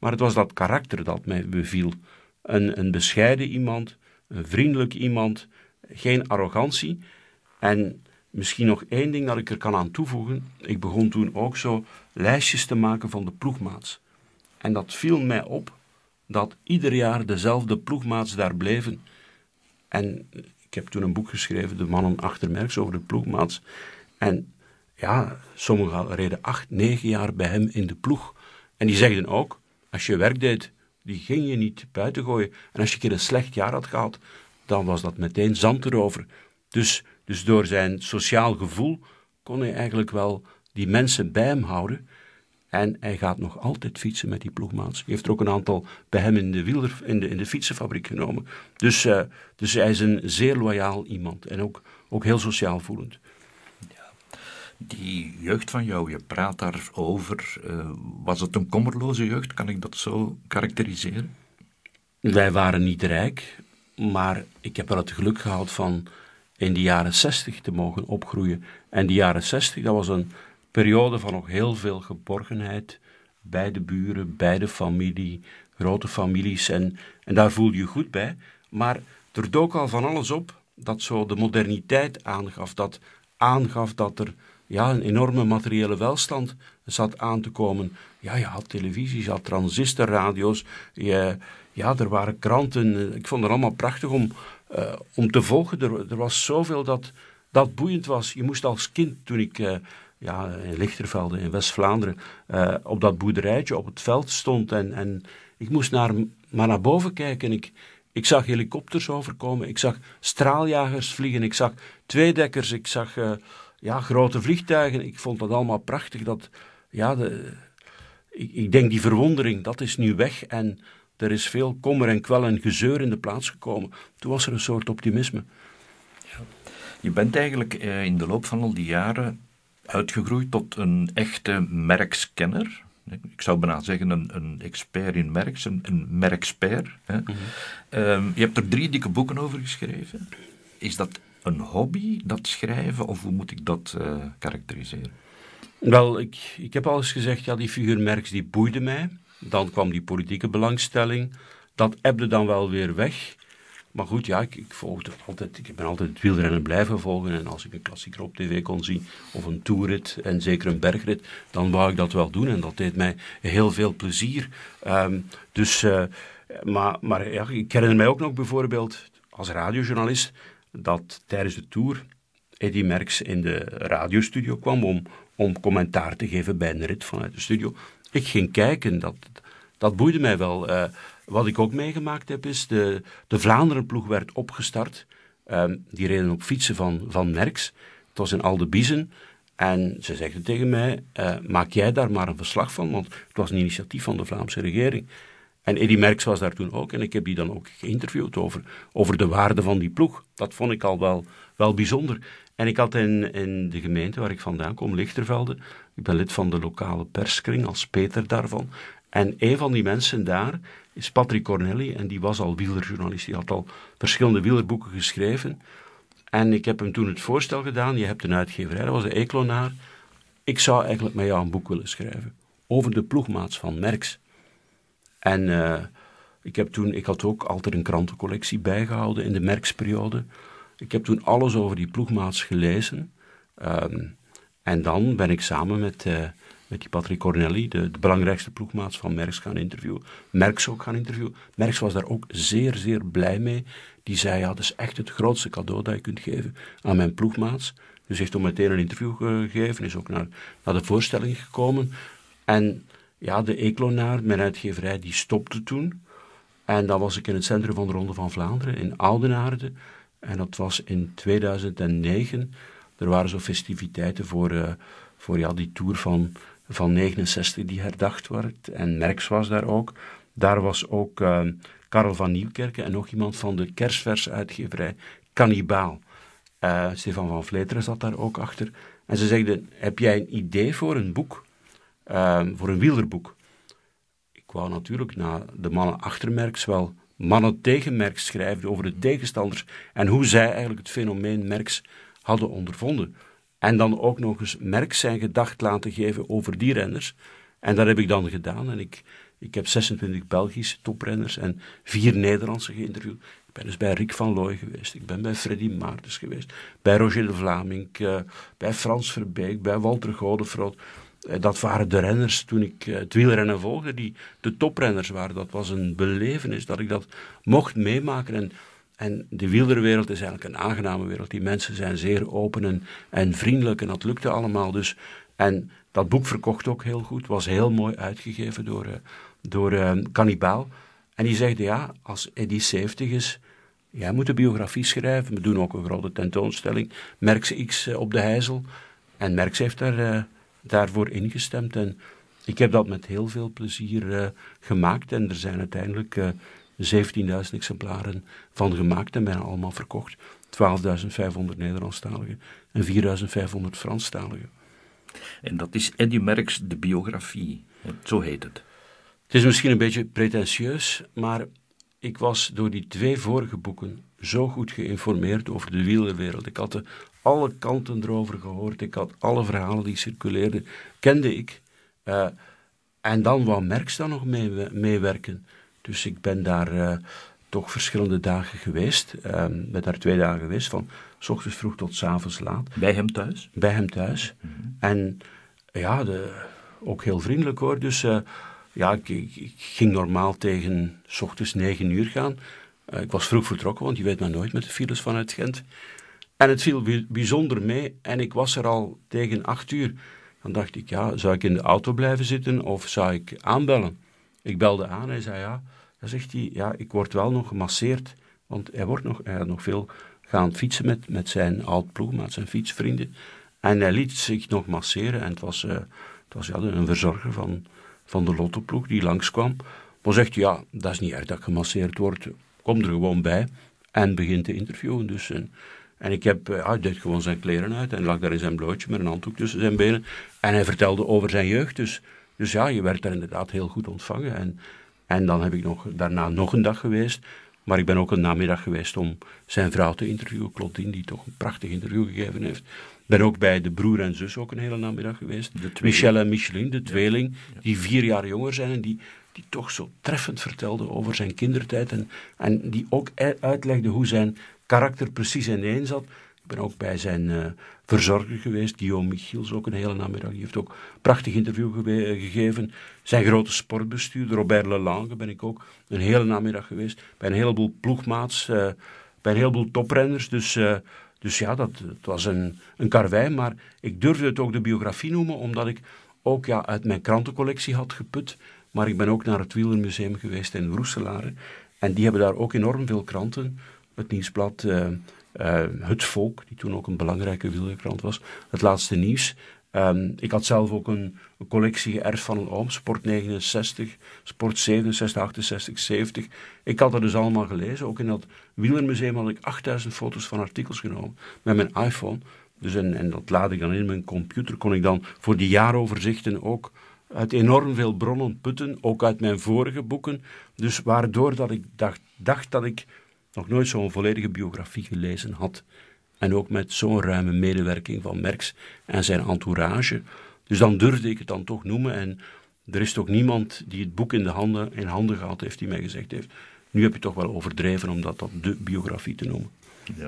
maar het was dat karakter dat mij beviel. Een, een bescheiden iemand, een vriendelijk iemand, geen arrogantie. En misschien nog één ding dat ik er kan aan toevoegen. Ik begon toen ook zo lijstjes te maken van de ploegmaats. En dat viel mij op dat ieder jaar dezelfde ploegmaats daar bleven. En ik heb toen een boek geschreven, De mannen achter Merckx, over de ploegmaats. En ja, sommigen reden acht, negen jaar bij hem in de ploeg. En die zegden ook, als je werk deed, die ging je niet buiten gooien. En als je een keer een slecht jaar had gehad, dan was dat meteen zand erover. Dus, dus door zijn sociaal gevoel kon hij eigenlijk wel die mensen bij hem houden. En hij gaat nog altijd fietsen met die ploegmaats. Hij heeft er ook een aantal bij hem in de, wieler, in de, in de fietsenfabriek genomen. Dus, uh, dus hij is een zeer loyaal iemand en ook, ook heel sociaal voelend. Ja. Die jeugd van jou, je praat daarover. Uh, was het een kommerloze jeugd? Kan ik dat zo karakteriseren? Wij waren niet rijk, maar ik heb wel het geluk gehad van in de jaren zestig te mogen opgroeien. En die jaren zestig, dat was een periode van nog heel veel geborgenheid bij de buren, bij de familie, grote families. En, en daar voelde je goed bij. Maar er dook al van alles op dat zo de moderniteit aangaf. Dat aangaf dat er ja, een enorme materiële welstand zat aan te komen. Ja, je had televisies, je had transistorradio's, je, ja, er waren kranten. Ik vond het allemaal prachtig om, uh, om te volgen. Er, er was zoveel dat, dat boeiend was. Je moest als kind, toen ik uh, ja, in Lichtervelde, in West-Vlaanderen, uh, op dat boerderijtje op het veld stond en, en ik moest naar, maar naar boven kijken en ik... Ik zag helikopters overkomen, ik zag straaljagers vliegen, ik zag tweedekkers, ik zag uh, ja, grote vliegtuigen. Ik vond dat allemaal prachtig. Dat, ja, de, ik, ik denk die verwondering, dat is nu weg en er is veel kommer en kwel en gezeur in de plaats gekomen. Toen was er een soort optimisme. Ja. Je bent eigenlijk uh, in de loop van al die jaren uitgegroeid tot een echte Merckx-kenner. Ik zou bijna zeggen een, een expert in Merckx, een, een Merckxpert. Hè. Mm-hmm. Um, je hebt er drie dikke boeken over geschreven. Is dat een hobby, dat schrijven, of hoe moet ik dat uh, karakteriseren? Wel, ik, ik heb al eens gezegd, ja, die figuur Merckx die boeide mij. Dan kwam die politieke belangstelling. Dat ebde dan wel weer weg. Maar goed, ja, ik, ik volgde altijd, ik ben altijd het wielrennen blijven volgen. En als ik een klassieker op tv kon zien, of een toerrit, en zeker een bergrit, dan wou ik dat wel doen. En dat deed mij heel veel plezier. Um, dus, uh, maar maar ja, ik herinner mij ook nog bijvoorbeeld, als radiojournalist, dat tijdens de Tour Eddy Merckx in de radiostudio kwam om, om commentaar te geven bij een rit vanuit de studio. Ik ging kijken, dat, dat boeide mij wel. Uh, Wat ik ook meegemaakt heb, is de, de Vlaanderenploeg werd opgestart. Um, die reden op fietsen van, van Merckx. Het was in Aldebiezen. En ze zegden tegen mij, uh, maak jij daar maar een verslag van, want het was een initiatief van de Vlaamse regering. En Eddy Merckx was daar toen ook, en ik heb die dan ook geïnterviewd over, over de waarde van die ploeg. Dat vond ik al wel, wel bijzonder. En ik had in, in de gemeente waar ik vandaan kom, Lichtervelde, ik ben lid van de lokale perskring, als Peter daarvan. En een van die mensen daar is Patrick Corneli, en die was al wielerjournalist. Die had al verschillende wielerboeken geschreven. En ik heb hem toen het voorstel gedaan, je hebt een uitgeverij, dat was de Eeklonaar. Ik zou eigenlijk met jou een boek willen schrijven over de ploegmaats van Merckx. En uh, ik, heb toen, ik had ook altijd een krantencollectie bijgehouden in de Merckx-periode. Ik heb toen alles over die ploegmaats gelezen. Um, en dan ben ik samen met... Uh, met die Patrick Corneli, de, de belangrijkste ploegmaats van Merckx, gaan interviewen. Merckx ook gaan interviewen. Merckx was daar ook zeer, zeer blij mee. Die zei, ja, dat is echt het grootste cadeau dat je kunt geven aan mijn ploegmaats. Dus heeft toen meteen een interview gegeven, is ook naar, naar de voorstelling gekomen. En ja, de Eeklonaar, mijn uitgeverij, die stopte toen. En dan was ik in het centrum van de Ronde van Vlaanderen, in Oudenaarde. En dat was in tweeduizend negen. Er waren zo festiviteiten voor, uh, voor ja, die tour van... van negenenzestig die herdacht werd. En Merckx was daar ook. Daar was ook uh, Karel van Nieuwkerken en nog iemand van de kersverse uitgeverij Cannibaal. Uh, Stefan van Vleteren zat daar ook achter. En ze zeiden, heb jij een idee voor een boek? Uh, voor een wielerboek? Ik wou natuurlijk na de mannen achter Merckx wel mannen tegen Merckx schrijven over de tegenstanders en hoe zij eigenlijk het fenomeen Merckx hadden ondervonden. En dan ook nog eens Merckx zijn gedacht laten geven over die renners. En dat heb ik dan gedaan. En ik, Ik heb zesentwintig Belgische toprenners en vier Nederlandse geïnterviewd. Ik ben dus bij Rick van Looy geweest, ik ben bij Freddy Maartens geweest, bij Roger de Vlaming, uh, bij Frans Verbeek, bij Walter Godefroot. Uh, dat waren de renners toen ik uh, het wielrennen volgde, die de toprenners waren. Dat was een belevenis dat ik dat mocht meemaken. En, en de wielerwereld is eigenlijk een aangename wereld. Die mensen zijn zeer open en, en vriendelijk en dat lukte allemaal. Dus, en dat boek verkocht ook heel goed, was heel mooi uitgegeven door, uh, door uh, Cannibaal. En die zegt, ja, als Eddy zeventig is, jij moet een biografie schrijven. We doen ook een grote tentoonstelling, Merckx X op de Heijzel. En Merckx heeft daar, uh, daarvoor ingestemd. En ik heb dat met heel veel plezier uh, gemaakt. En er zijn uiteindelijk uh, zeventienduizend exemplaren van gemaakt en bijna allemaal verkocht. twaalfduizend vijfhonderd Nederlandstaligen en vierduizend vijfhonderd Franstaligen. En dat is Eddy Merckx, de biografie. Zo heet het. Het is misschien een beetje pretentieus, maar ik was door die twee vorige boeken zo goed geïnformeerd over de wielerwereld. Ik had de, alle kanten erover gehoord. Ik had alle verhalen die circuleerden, kende ik. Uh, en dan wou Merckx dan nog mee, meewerken. Dus ik ben daar uh, toch verschillende dagen geweest. Ik uh, ben daar twee dagen geweest, van 's ochtends vroeg tot 's avonds laat. Bij hem thuis? Bij hem thuis. Mm-hmm. En ja, de, ook heel vriendelijk hoor. Dus uh, ja, ik, ik, ik ging normaal tegen 's ochtends negen uur gaan. Uh, ik was vroeg vertrokken, want je weet maar nooit met de files vanuit Gent. En het viel bijzonder mee en ik was er al tegen acht uur. Dan dacht ik, ja, zou ik in de auto blijven zitten of zou ik aanbellen? Ik belde aan en hij zei, ja. Dan zegt hij, ja, ik word wel nog gemasseerd, want hij, wordt nog, hij had nog veel gaan fietsen met, met zijn oud-ploegmaat, zijn fietsvrienden. En hij liet zich nog masseren en het was, uh, het was ja, een verzorger van, van de Lotto-ploeg die langskwam. Maar zegt hij, ja, dat is niet erg dat ik gemasseerd word, kom er gewoon bij en begint te interviewen. Dus, en, en ik heb, uh, hij deed gewoon zijn kleren uit en lag daar in zijn blootje met een handdoek tussen zijn benen. En hij vertelde over zijn jeugd, dus, dus ja, je werd daar inderdaad heel goed ontvangen. En, en dan heb ik nog, daarna nog een dag geweest, maar ik ben ook een namiddag geweest om zijn vrouw te interviewen, Claudine, die toch een prachtig interview gegeven heeft. Ik ben ook bij de broer en zus ook een hele namiddag geweest. Michel en Micheline, de tweeling, ja. Ja. Die vier jaar jonger zijn en die, die toch zo treffend vertelde over zijn kindertijd en, en die ook uitlegde hoe zijn karakter precies ineen zat. Ik ben ook bij zijn uh, verzorger geweest, Guillaume Michiels, ook een hele namiddag. Die heeft ook een prachtig interview ge- gegeven. Zijn grote sportbestuurder, Robert Lelange, ben ik ook een hele namiddag geweest. Bij een heleboel ploegmaats, uh, bij een heleboel toprenners. Dus, uh, dus ja, dat, het was een, een karwei, maar ik durfde het ook de biografie noemen, omdat ik ook ja, uit mijn krantencollectie had geput. Maar ik ben ook naar het Wielermuseum geweest in Roeselare. En die hebben daar ook enorm veel kranten. Het Nieuwsblad... Uh, Uh, het Volk, die toen ook een belangrijke wielerkrant was, het Laatste Nieuws. Um, ik had zelf ook een, een collectie geërfd van een oom, Sport negenenzestig, Sport zevenenzestig, achtenzestig, zeventig. Ik had dat dus allemaal gelezen. Ook in dat Wielermuseum had ik achtduizend foto's van artikels genomen met mijn iPhone. Dus en, en dat laad ik dan in mijn computer. Kon ik dan voor die jaaroverzichten ook uit enorm veel bronnen putten, ook uit mijn vorige boeken. Dus waardoor dat ik dacht, dacht dat ik nog nooit zo'n volledige biografie gelezen had. En ook met zo'n ruime medewerking van Merckx en zijn entourage. Dus dan durfde ik het dan toch noemen. En er is toch niemand die het boek in, de handen, in handen gehad heeft, die mij gezegd heeft, nu heb je toch wel overdreven om dat de biografie te noemen. Ja.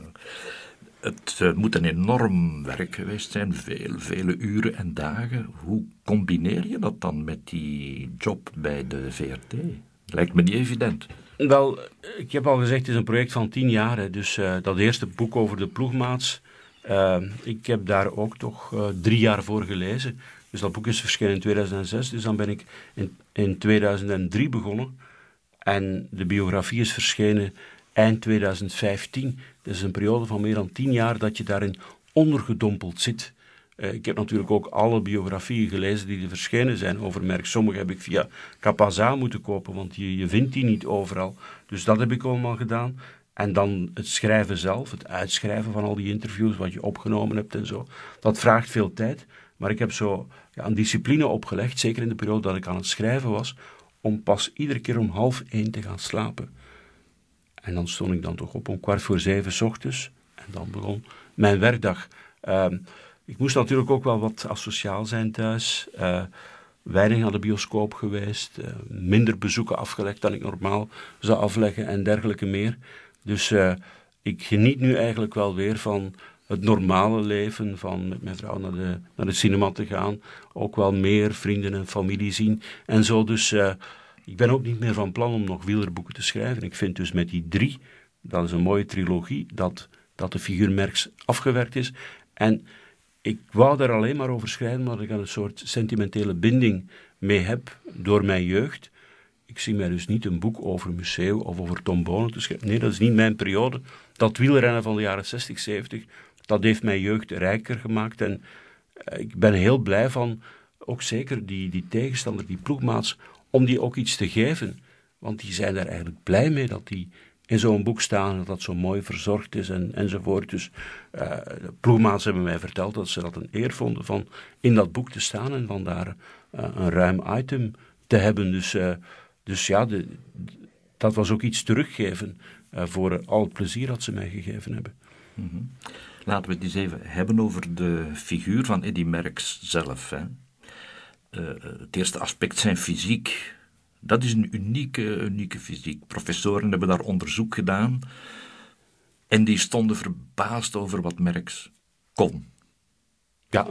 Het uh, moet een enorm werk geweest zijn, veel, vele uren en dagen. Hoe combineer je dat dan met die job bij de V R T? Lijkt me niet evident. Wel, ik heb al gezegd, het is een project van tien jaar. Hè, dus uh, dat eerste boek over de ploegmaats, uh, ik heb daar ook toch uh, drie jaar voor gelezen. Dus dat boek is verschenen in tweeduizend zes, dus dan ben ik in, in tweeduizend drie begonnen. En de biografie is verschenen eind tweeduizend vijftien. Dat is een periode van meer dan tien jaar dat je daarin ondergedompeld zit. Uh, ik heb natuurlijk ook alle biografieën gelezen die er verschenen zijn over Merckx. Sommige heb ik via Capaza moeten kopen, want je, je vindt die niet overal. Dus dat heb ik allemaal gedaan. En dan het schrijven zelf, het uitschrijven van al die interviews, wat je opgenomen hebt en zo. Dat vraagt veel tijd, maar ik heb zo ja, een discipline opgelegd, zeker in de periode dat ik aan het schrijven was, om pas iedere keer om half één te gaan slapen. En dan stond ik dan toch op om kwart voor zeven 's ochtends. En dan begon mijn werkdag. Uh, Ik moest natuurlijk ook wel wat asociaal zijn thuis. Uh, weinig naar de bioscoop geweest, uh, minder bezoeken afgelegd dan ik normaal zou afleggen en dergelijke meer. Dus uh, ik geniet nu eigenlijk wel weer van het normale leven, van met mijn vrouw naar de, naar de cinema te gaan, ook wel meer vrienden en familie zien en zo. Dus uh, ik ben ook niet meer van plan om nog wielerboeken te schrijven. Ik vind dus met die drie, dat is een mooie trilogie, dat, dat de figuur Merckx afgewerkt is. En ik wou daar alleen maar over schrijven, omdat ik er een soort sentimentele binding mee heb door mijn jeugd. Ik zie mij dus niet een boek over Museeuw of over Tom Bonen te schrijven. Nee, dat is niet mijn periode. Dat wielrennen van de jaren zestig, zeventig, dat heeft mijn jeugd rijker gemaakt. En uh, ik ben heel blij van, ook zeker die, die tegenstander, die ploegmaats, om die ook iets te geven. Want die zijn daar eigenlijk blij mee dat die in zo'n boek staan, dat dat zo mooi verzorgd is en, enzovoort. Dus uh, de ploegmaats hebben mij verteld dat ze dat een eer vonden van in dat boek te staan en van daar uh, een ruim item te hebben. Dus, uh, dus ja, de, dat was ook iets teruggeven uh, voor uh, al het plezier dat ze mij gegeven hebben. Mm-hmm. Laten we het eens even hebben over de figuur van Eddy Merckx zelf. Hè. Uh, het eerste aspect, zijn fysiek. Dat is een unieke, unieke fysiek. Professoren hebben daar onderzoek gedaan en die stonden verbaasd over wat Merckx kon. Ja,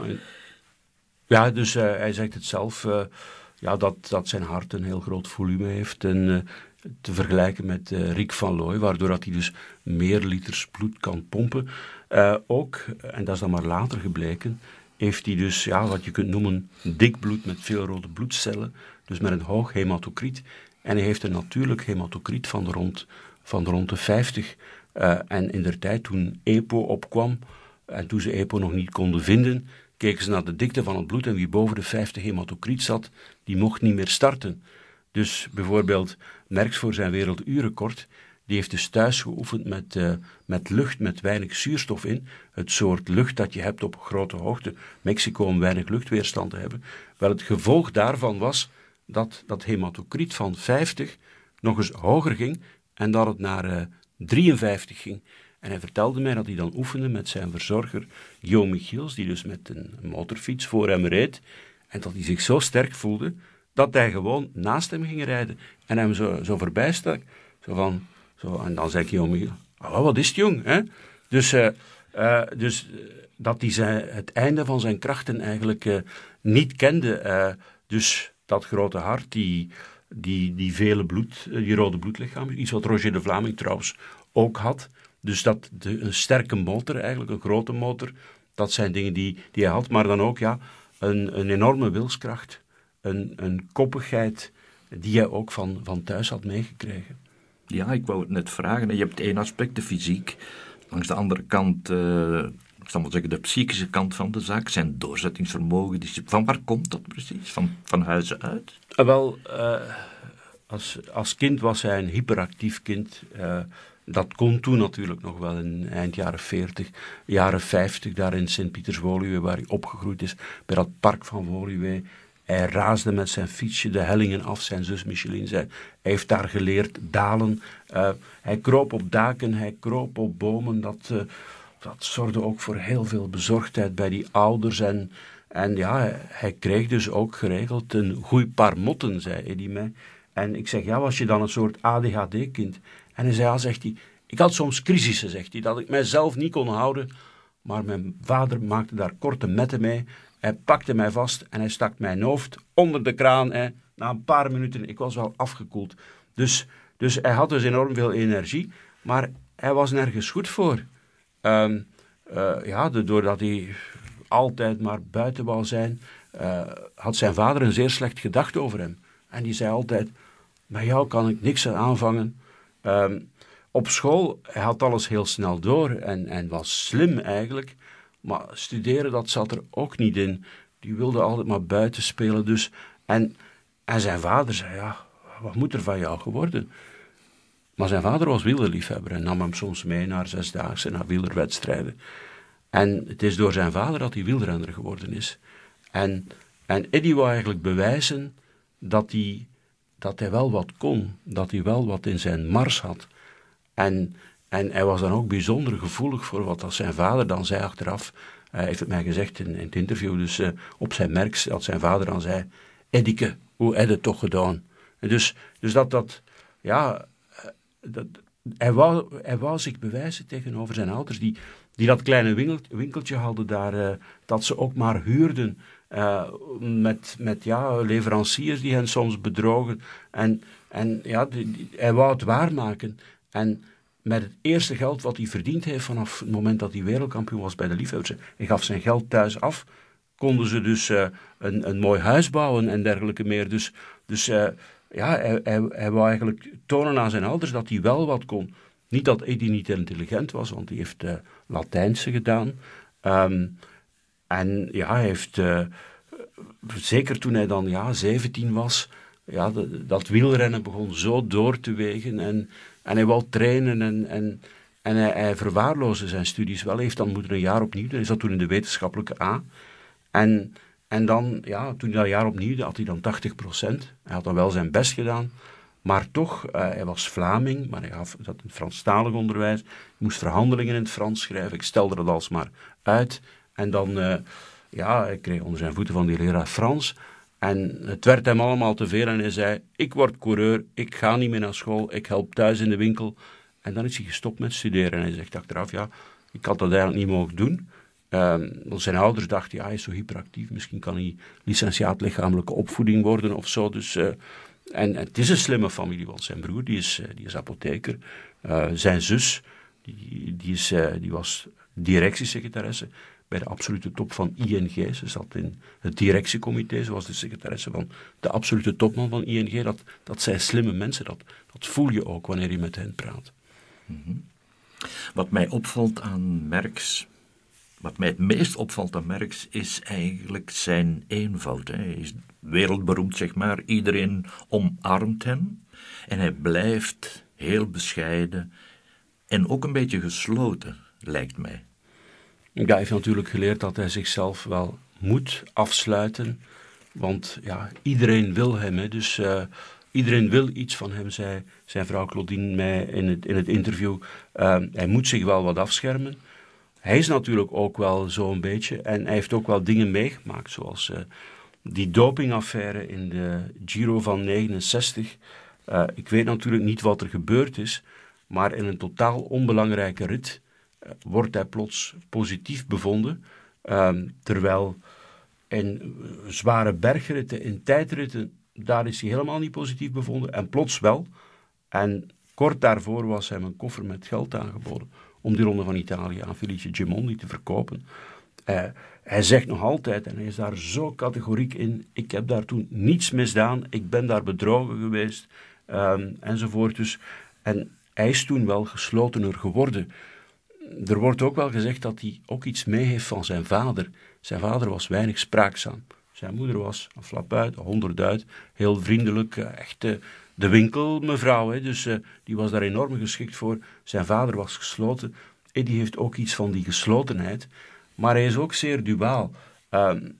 ja dus uh, hij zegt het zelf, uh, ja, dat, dat zijn hart een heel groot volume heeft en uh, te vergelijken met uh, Rick van Looy, waardoor dat hij dus meer liters bloed kan pompen. Uh, ook, en dat is dan maar later gebleken, heeft hij dus ja, wat je kunt noemen dik bloed met veel rode bloedcellen, dus met een hoog hematocriet. En hij heeft een natuurlijk hematocriet van de rond, van de, rond de vijftig. Uh, en in der tijd toen EPO opkwam, en toen ze EPO nog niet konden vinden, keken ze naar de dikte van het bloed en wie boven de vijftig hematocriet zat, die mocht niet meer starten. Dus bijvoorbeeld Merckx voor zijn werelduurrecord, die heeft dus thuis geoefend met, uh, met lucht met weinig zuurstof in. Het soort lucht dat je hebt op grote hoogte. Mexico om weinig luchtweerstand te hebben. Wel, het gevolg daarvan was dat dat hematocriet van vijftig nog eens hoger ging en dat het naar uh, drieënvijftig ging. En hij vertelde mij dat hij dan oefende met zijn verzorger Jo Michiels, die dus met een motorfiets voor hem reed. En dat hij zich zo sterk voelde, dat hij gewoon naast hem ging rijden. En hem zo, zo voorbij stak. Zo van... Zo, en dan zei ik, joh, oh, wat is het jong, hè? Dus, uh, uh, dus uh, dat hij zijn, het einde van zijn krachten eigenlijk uh, niet kende. Uh, dus dat grote hart, die, die, die vele bloed, uh, die rode bloedlichamen, iets wat Roger de Vlaming trouwens ook had. Dus dat de, een sterke motor eigenlijk, een grote motor, dat zijn dingen die, die hij had. Maar dan ook, ja, een, een enorme wilskracht, een, een koppigheid die hij ook van, van thuis had meegekregen. Ja, ik wou het net vragen. Je hebt één aspect, de fysiek. Langs de andere kant, uh, ik zal maar zeggen, de psychische kant van de zaak, zijn doorzettingsvermogen. Van waar komt dat precies? Van, van huizen uit? Uh, wel, uh, als, als kind was hij een hyperactief kind. Uh, dat kon toen natuurlijk nog wel in eind jaren veertig, jaren vijftig, daar in Sint-Pieters-Woluwe, waar hij opgegroeid is, bij dat park van Woluwe. Hij raasde met zijn fietsje de hellingen af. Zijn zus Micheline zei, hij heeft daar geleerd dalen. Uh, hij kroop op daken, hij kroop op bomen. Dat, uh, dat zorgde ook voor heel veel bezorgdheid bij die ouders. En, en ja, hij, hij kreeg dus ook geregeld een goed paar motten, zei Eddy mij. En ik zeg, ja, was je dan een soort A D H D-kind? En hij zei, ja, zegt hij, ik had soms crisissen, zegt hij, dat ik mijzelf niet kon houden. Maar mijn vader maakte daar korte metten mee. Hij pakte mij vast en hij stak mijn hoofd onder de kraan. Hè. Na een paar minuten, ik was wel afgekoeld. Dus, dus hij had dus enorm veel energie, maar hij was nergens goed voor. Um, uh, ja, de, doordat hij altijd maar buiten wou zijn, uh, had zijn vader een zeer slecht gedacht over hem. En die zei altijd, bij jou kan ik niks aan aanvangen. Um, op school, hij had alles heel snel door en, en was slim eigenlijk. Maar studeren, dat zat er ook niet in. Die wilde altijd maar buiten spelen. Dus. En, en zijn vader zei, ja, wat moet er van jou geworden? Maar zijn vader was wielerliefhebber en nam hem soms mee naar zesdaagse, naar wielerwedstrijden. En het is door zijn vader dat hij wielrenner geworden is. En, en Eddy wou eigenlijk bewijzen dat hij, dat hij wel wat kon. Dat hij wel wat in zijn mars had. En... En hij was dan ook bijzonder gevoelig voor wat zijn vader dan zei achteraf. Hij heeft het mij gezegd in, in het interview, dus uh, op zijn Merckx, dat zijn vader dan zei, Eddike, hoe heb je het toch gedaan? En dus, dus dat dat, ja, dat, hij, wou, hij wou zich bewijzen tegenover zijn ouders, die, die dat kleine winkel, winkeltje hadden daar, uh, dat ze ook maar huurden, uh, met, met ja, leveranciers die hen soms bedrogen. En, en ja, die, die, hij wou het waarmaken. En met het eerste geld wat hij verdiend heeft vanaf het moment dat hij wereldkampioen was bij de liefhebbers, hij gaf zijn geld thuis af, konden ze dus uh, een, een mooi huis bouwen en dergelijke meer. Dus, dus uh, ja, hij, hij, hij wou eigenlijk tonen aan zijn ouders dat hij wel wat kon. Niet dat Eddie niet intelligent was, want hij heeft uh, Latijnse gedaan. Um, en ja, hij heeft, uh, zeker toen hij dan ja, zeventien was, ja, dat, dat wielrennen begon zo door te wegen. En, en hij wou trainen en, en, en hij, hij verwaarloosde zijn studies wel. Hij heeft dan moeten een jaar opnieuw doen. Hij zat toen in de wetenschappelijke A. En, en dan, ja, toen hij dat jaar opnieuw had hij dan tachtig procent. Hij had dan wel zijn best gedaan. Maar toch, uh, hij was Vlaming, maar hij gaf dat in het Franstalig onderwijs. Hij moest verhandelingen in het Frans schrijven. Ik stelde dat alsmaar uit. En dan, uh, ja, hij kreeg onder zijn voeten van die leraar Frans. En het werd hem allemaal te veel en hij zei, ik word coureur, ik ga niet meer naar school, ik help thuis in de winkel. En dan is hij gestopt met studeren. En hij zegt achteraf, ja, ik had dat eigenlijk niet mogen doen. Um, want zijn ouders dachten, ja, hij is zo hyperactief, misschien kan hij licentiaat lichamelijke opvoeding worden of zo. Dus, uh, en, en het is een slimme familie, want zijn broer, die is, uh, die is apotheker. Uh, zijn zus, die, die, is, uh, die was directiesecretaresse bij de absolute top van I N G. Ze zat in het directiecomité, ze was de secretaresse van de absolute topman van I N G. Dat, dat zijn slimme mensen, dat, dat voel je ook wanneer je met hen praat. Mm-hmm. Wat mij opvalt aan Merckx, wat mij het meest opvalt aan Merckx, is eigenlijk zijn eenvoud. Hij is wereldberoemd, zeg maar. Iedereen omarmt hem. En hij blijft heel bescheiden en ook een beetje gesloten, lijkt mij. Ja, hij heeft natuurlijk geleerd dat hij zichzelf wel moet afsluiten. Want ja, iedereen wil hem. Hè. Dus uh, iedereen wil iets van hem, zei zijn vrouw Claudine mij in het, in het interview. Uh, hij moet zich wel wat afschermen. Hij is natuurlijk ook wel zo'n beetje. En hij heeft ook wel dingen meegemaakt, zoals uh, die dopingaffaire in de Giro van negenenzestig. Uh, ik weet natuurlijk niet wat er gebeurd is, maar in een totaal onbelangrijke rit uh, wordt hij plots positief bevonden. Uh, terwijl in uh, zware bergritten, in tijdritten, daar is hij helemaal niet positief bevonden. En plots wel. En kort daarvoor was hem een koffer met geld aangeboden om die Ronde van Italië aan Felice Gimondi te verkopen. Uh, hij zegt nog altijd, en hij is daar zo categoriek in, ik heb daar toen niets misdaan, ik ben daar bedrogen geweest, um, enzovoort. Dus, en hij is toen wel geslotener geworden. Er wordt ook wel gezegd dat hij ook iets mee heeft van zijn vader. Zijn vader was weinig spraakzaam. Zijn moeder was een flap uit, honderd uit, heel vriendelijk, echt uh, de winkelmevrouw, hè, dus uh, die was daar enorm geschikt voor. Zijn vader was gesloten. Eddie heeft ook iets van die geslotenheid, maar hij is ook zeer duaal. Um,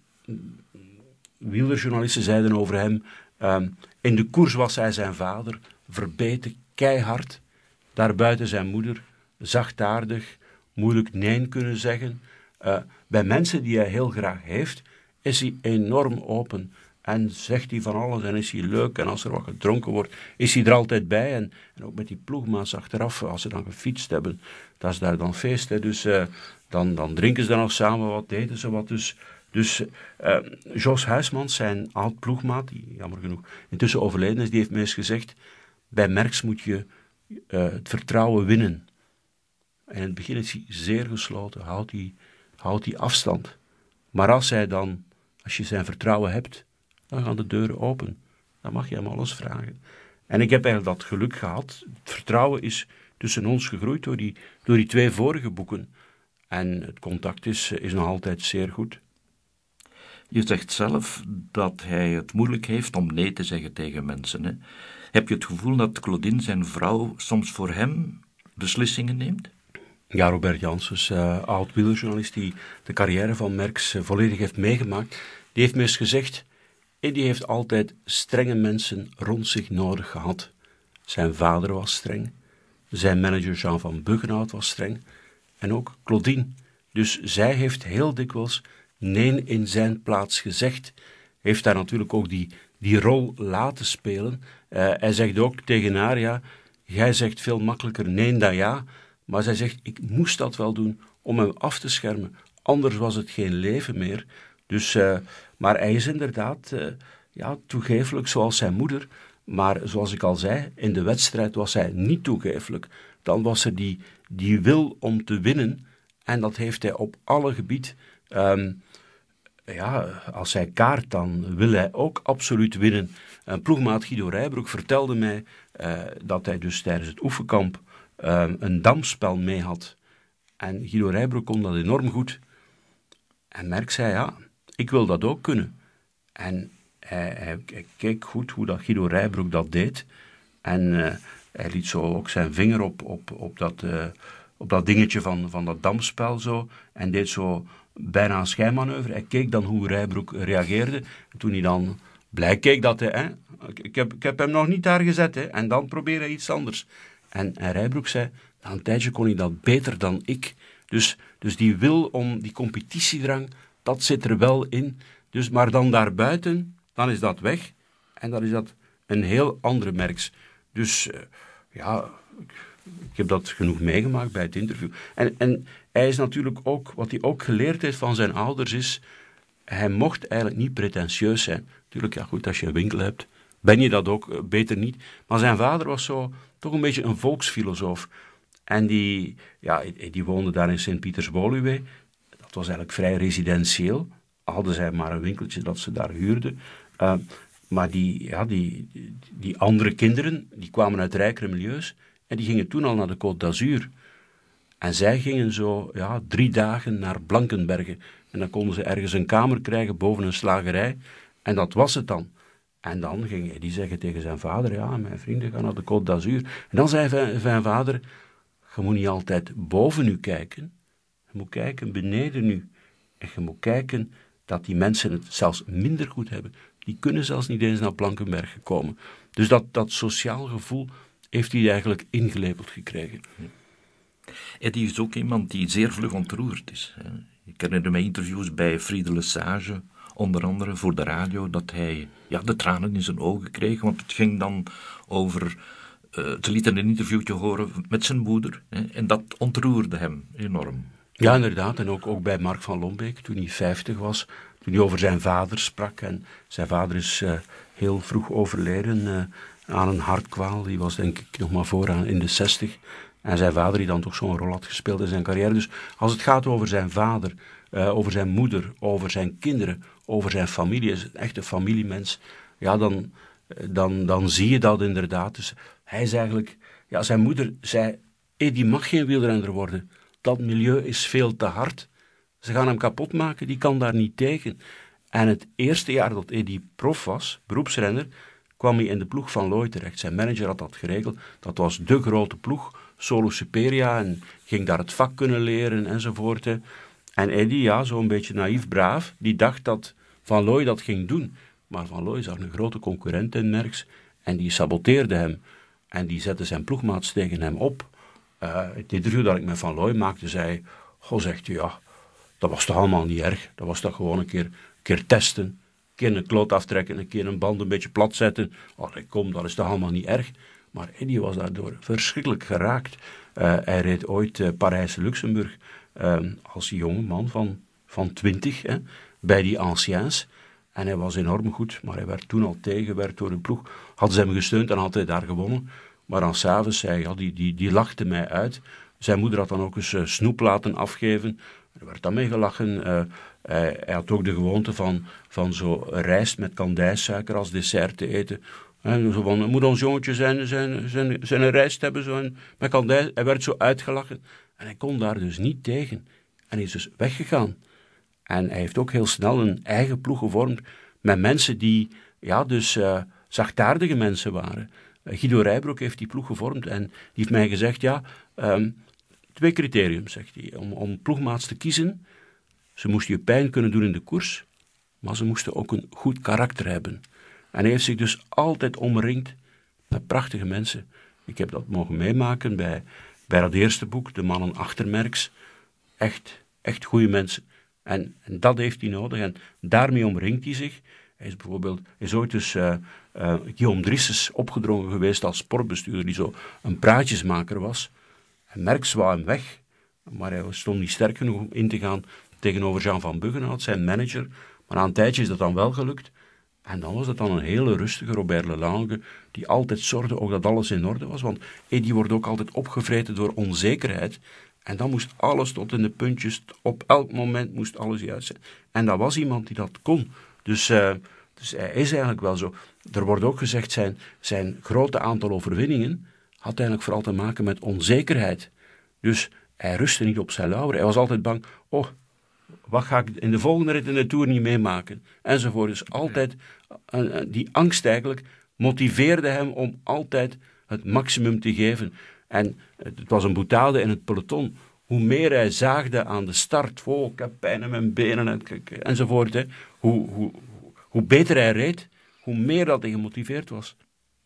wielerjournalisten zeiden over hem, um, in de koers was hij zijn vader, verbeten, keihard. Daarbuiten zijn moeder, zachtaardig, moeilijk nee kunnen zeggen. Uh, bij mensen die hij heel graag heeft, is hij enorm open en zegt hij van alles en is hij leuk en als er wat gedronken wordt, is hij er altijd bij en, en ook met die ploegmaats achteraf, als ze dan gefietst hebben, dat is daar dan feest, hè. Dus uh, dan, dan drinken ze dan nog samen wat, eten ze wat, dus, dus uh, Jos Huismans, zijn oud ploegmaat, die jammer genoeg intussen overleden is, die heeft me eens gezegd, bij Merckx moet je uh, het vertrouwen winnen. En in het begin is hij zeer gesloten, houdt hij, houdt hij afstand. Maar als hij dan, als je zijn vertrouwen hebt, dan gaan de deuren open. Dan mag je hem alles vragen. En ik heb eigenlijk dat geluk gehad. Het vertrouwen is tussen ons gegroeid door die, door die twee vorige boeken. En het contact is, is nog altijd zeer goed. Je zegt zelf dat hij het moeilijk heeft om nee te zeggen tegen mensen. Hè? Heb je het gevoel dat Claudine, zijn vrouw, soms voor hem beslissingen neemt? Ja, Robert Janssens, uh, oud-wielerjournalist die de carrière van Merckx uh, volledig heeft meegemaakt, die heeft me eens gezegd, Eddie heeft altijd strenge mensen rond zich nodig gehad. Zijn vader was streng, zijn manager Jean van Buggenhout was streng en ook Claudine. Dus zij heeft heel dikwijls nee in zijn plaats gezegd. heeft daar natuurlijk ook die, die rol laten spelen. Uh, hij zegt ook tegen haar, ja, jij zegt veel makkelijker nee dan ja, maar zij zegt, ik moest dat wel doen om hem af te schermen, anders was het geen leven meer. Dus, uh, maar hij is inderdaad uh, ja, toegeeflijk zoals zijn moeder, maar zoals ik al zei, in de wedstrijd was hij niet toegeeflijk. Dan was er die, die wil om te winnen en dat heeft hij op alle gebied. Um, ja, als hij kaart, dan wil hij ook absoluut winnen. En ploegmaat Guido Rijbroek vertelde mij uh, dat hij dus tijdens het oefenkamp uh, een damspel mee had. En Guido Rijbroek kon dat enorm goed. En Merckx zei, ja, ik wil dat ook kunnen. En hij, hij, hij keek goed hoe dat Guido Rijbroek dat deed. En uh, hij liet zo ook zijn vinger op, op, op, dat, uh, op dat dingetje van, van dat damspel zo. En deed zo bijna een schijnmanoeuvre. Hij keek dan hoe Rijbroek reageerde. En toen hij dan blij keek dat hij... Hè, ik, heb, ik heb hem nog niet daar gezet. Hè, en dan probeerde hij iets anders. En, en Rijbroek zei, na een tijdje kon hij dat beter dan ik. Dus, dus die wil om die competitiedrang, dat zit er wel in. Dus, maar dan daarbuiten, dan is dat weg. En dan is dat een heel andere Merckx. Dus uh, ja, ik heb dat genoeg meegemaakt bij het interview. En, en hij is natuurlijk ook, wat hij ook geleerd heeft van zijn ouders is, hij mocht eigenlijk niet pretentieus zijn. Natuurlijk, ja goed, als je een winkel hebt, ben je dat ook, uh, beter niet. Maar zijn vader was zo, toch een beetje een volksfilosoof. En die, ja, die woonde daar in Sint-Pieters-Woluwe. Dat was eigenlijk vrij residentieel. Hadden zij maar een winkeltje dat ze daar huurden. Uh, maar die, ja, die, die andere kinderen, die kwamen uit rijkere milieus. En die gingen toen al naar de Côte d'Azur. En zij gingen zo ja, drie dagen naar Blankenberge. En dan konden ze ergens een kamer krijgen boven een slagerij. En dat was het dan. En dan ging hij die zeggen tegen zijn vader, ja, mijn vrienden gaan naar de Côte d'Azur. En dan zei zijn, zijn vader, je moet niet altijd boven u kijken. Je moet kijken beneden u. En je moet kijken dat die mensen het zelfs minder goed hebben. Die kunnen zelfs niet eens naar Blankenberge komen. Dus dat, dat sociaal gevoel heeft hij eigenlijk ingelepeld gekregen. Eddy is ook iemand die zeer vlug ontroerd is. Ik herinner me interviews bij Friede Lesage, onder andere voor de radio, dat hij ja, de tranen in zijn ogen kreeg, want het ging dan over... Uh, ze lieten een interviewtje horen met zijn moeder, hè, en dat ontroerde hem enorm. Ja, inderdaad, en ook, ook bij Mark van Lombeek, toen hij vijftig was, toen hij over zijn vader sprak, en zijn vader is uh, heel vroeg overleden uh, aan een hartkwaal, die was denk ik nog maar vooraan in de zestig, en zijn vader die dan toch zo'n rol had gespeeld in zijn carrière. Dus als het gaat over zijn vader, uh, over zijn moeder, over zijn kinderen, over zijn familie, is een echte familiemens, ja, dan, dan, dan zie je dat inderdaad. Dus hij is eigenlijk, ja, zijn moeder zei, hey, die mag geen wielrenner worden. Dat milieu is veel te hard. Ze gaan hem kapot maken, die kan daar niet tegen. En het eerste jaar dat Eddy prof was, beroepsrenner, kwam hij in de ploeg van Looy terecht. Zijn manager had dat geregeld. Dat was de grote ploeg, Solo Superia, en ging daar het vak kunnen leren enzovoort. En Eddy, ja, zo'n beetje naïef braaf, die dacht dat Van Looy dat ging doen. Maar Van Looy zag een grote concurrent in Merckx en die saboteerde hem. En die zette zijn ploegmaats tegen hem op. Uh, het interview dat ik met Van Looy maakte, zei, goh, zegt hij, ja, dat was toch allemaal niet erg. Dat was toch gewoon een keer, een keer testen, een keer een kloot aftrekken, een keer een band een beetje plat zetten. Oh, kom, dat is toch allemaal niet erg. Maar Eddy was daardoor verschrikkelijk geraakt. Uh, hij reed ooit uh, Parijs-Luxemburg uh, als jonge man van, van twintig, hè, bij die anciens. En hij was enorm goed, maar hij werd toen al tegengewerkt door een ploeg. Hadden ze hem gesteund en had hij daar gewonnen. Maar dan s'avonds zei hij, ja, die, die, die lachte mij uit. Zijn moeder had dan ook eens uh, snoep laten afgeven. Er werd dan mee gelachen. Uh, hij, hij had ook de gewoonte van, van zo rijst met kandijsuiker als dessert te eten. En zo van, moet ons jongetje zijn, zijn, zijn, zijn rijst hebben zo en, met kandij. Hij werd zo uitgelachen. En hij kon daar dus niet tegen. En hij is dus weggegaan. En hij heeft ook heel snel een eigen ploeg gevormd met mensen die, ja, dus uh, zachtaardige mensen waren. Uh, Guido Rijbroek heeft die ploeg gevormd en die heeft mij gezegd, ja, um, twee criteriums, zegt hij, om, om ploegmaats te kiezen. Ze moesten je pijn kunnen doen in de koers, maar ze moesten ook een goed karakter hebben. En hij heeft zich dus altijd omringd met prachtige mensen. Ik heb dat mogen meemaken bij, bij dat eerste boek, De Mannen achter Merckx. Echt, echt goede mensen. En, en dat heeft hij nodig en daarmee omringt hij zich. Hij is bijvoorbeeld, hij is ooit dus uh, uh, Guillaume Drisses opgedrongen geweest als sportbestuurder, die zo een praatjesmaker was. En Merckx wou hem weg, maar hij stond niet sterk genoeg om in te gaan tegenover Jean van Buggenhout, zijn manager. Maar na een tijdje is dat dan wel gelukt. En dan was het dan een hele rustige Robert Lelange, die altijd zorgde ook dat alles in orde was. Want hey, die wordt ook altijd opgevreten door onzekerheid. En dan moest alles tot in de puntjes, op elk moment moest alles juist zijn. En dat was iemand die dat kon. Dus, uh, dus hij is eigenlijk wel zo. Er wordt ook gezegd, zijn, zijn grote aantal overwinningen had eigenlijk vooral te maken met onzekerheid. Dus hij rustte niet op zijn lauweren. Hij was altijd bang, oh, wat ga ik in de volgende rit in de Tour niet meemaken? Enzovoort. Dus altijd, uh, die angst eigenlijk motiveerde hem om altijd het maximum te geven. En het was een boutade in het peloton. Hoe meer hij zaagde aan de start, oh, ik heb pijn in mijn benen en, enzovoort, hè, hoe, hoe, hoe beter hij reed, hoe meer dat hij gemotiveerd was.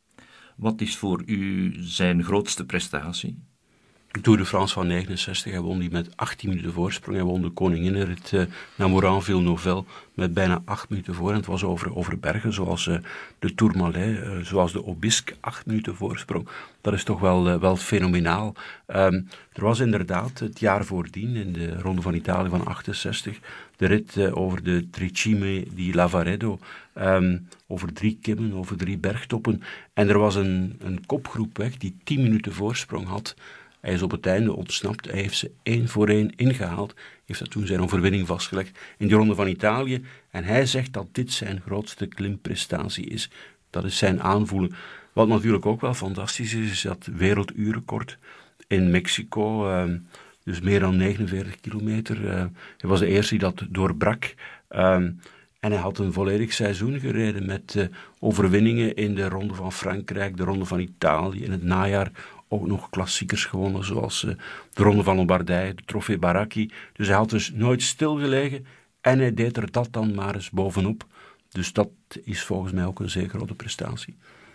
Wat is voor u zijn grootste prestatie? Tour de France van negenenzestig, hij won die met achttien minuten voorsprong. Hij won de koninginnenrit uh, naar Moranville-Novel met bijna acht minuten voor. En het was over, over bergen, zoals uh, de Tourmalet, uh, zoals de Aubisque, acht minuten voorsprong. Dat is toch wel, uh, wel fenomenaal. Um, er was inderdaad het jaar voordien, in de Ronde van Italië van achtenzestig, de rit uh, over de Tricime di Lavaredo, um, over drie kimmen, over drie bergtoppen. En er was een, een kopgroep weg die tien minuten voorsprong had. Hij is op het einde ontsnapt, hij heeft ze één voor één ingehaald, heeft dat toen zijn overwinning vastgelegd in de Ronde van Italië. En hij zegt dat dit zijn grootste klimprestatie is. Dat is zijn aanvoelen. Wat natuurlijk ook wel fantastisch is, is dat werelduurrecord in Mexico, uh, dus meer dan negenenveertig kilometer. Uh, hij was de eerste die dat doorbrak. Uh, En hij had een volledig seizoen gereden met uh, overwinningen in de Ronde van Frankrijk, de Ronde van Italië, in het najaar ook nog klassiekers gewonnen, zoals uh, de Ronde van Lombardije, de Trofee Baracchi. Dus hij had dus nooit stilgelegen en hij deed er dat dan maar eens bovenop. Dus dat is volgens mij ook een zeer grote prestatie.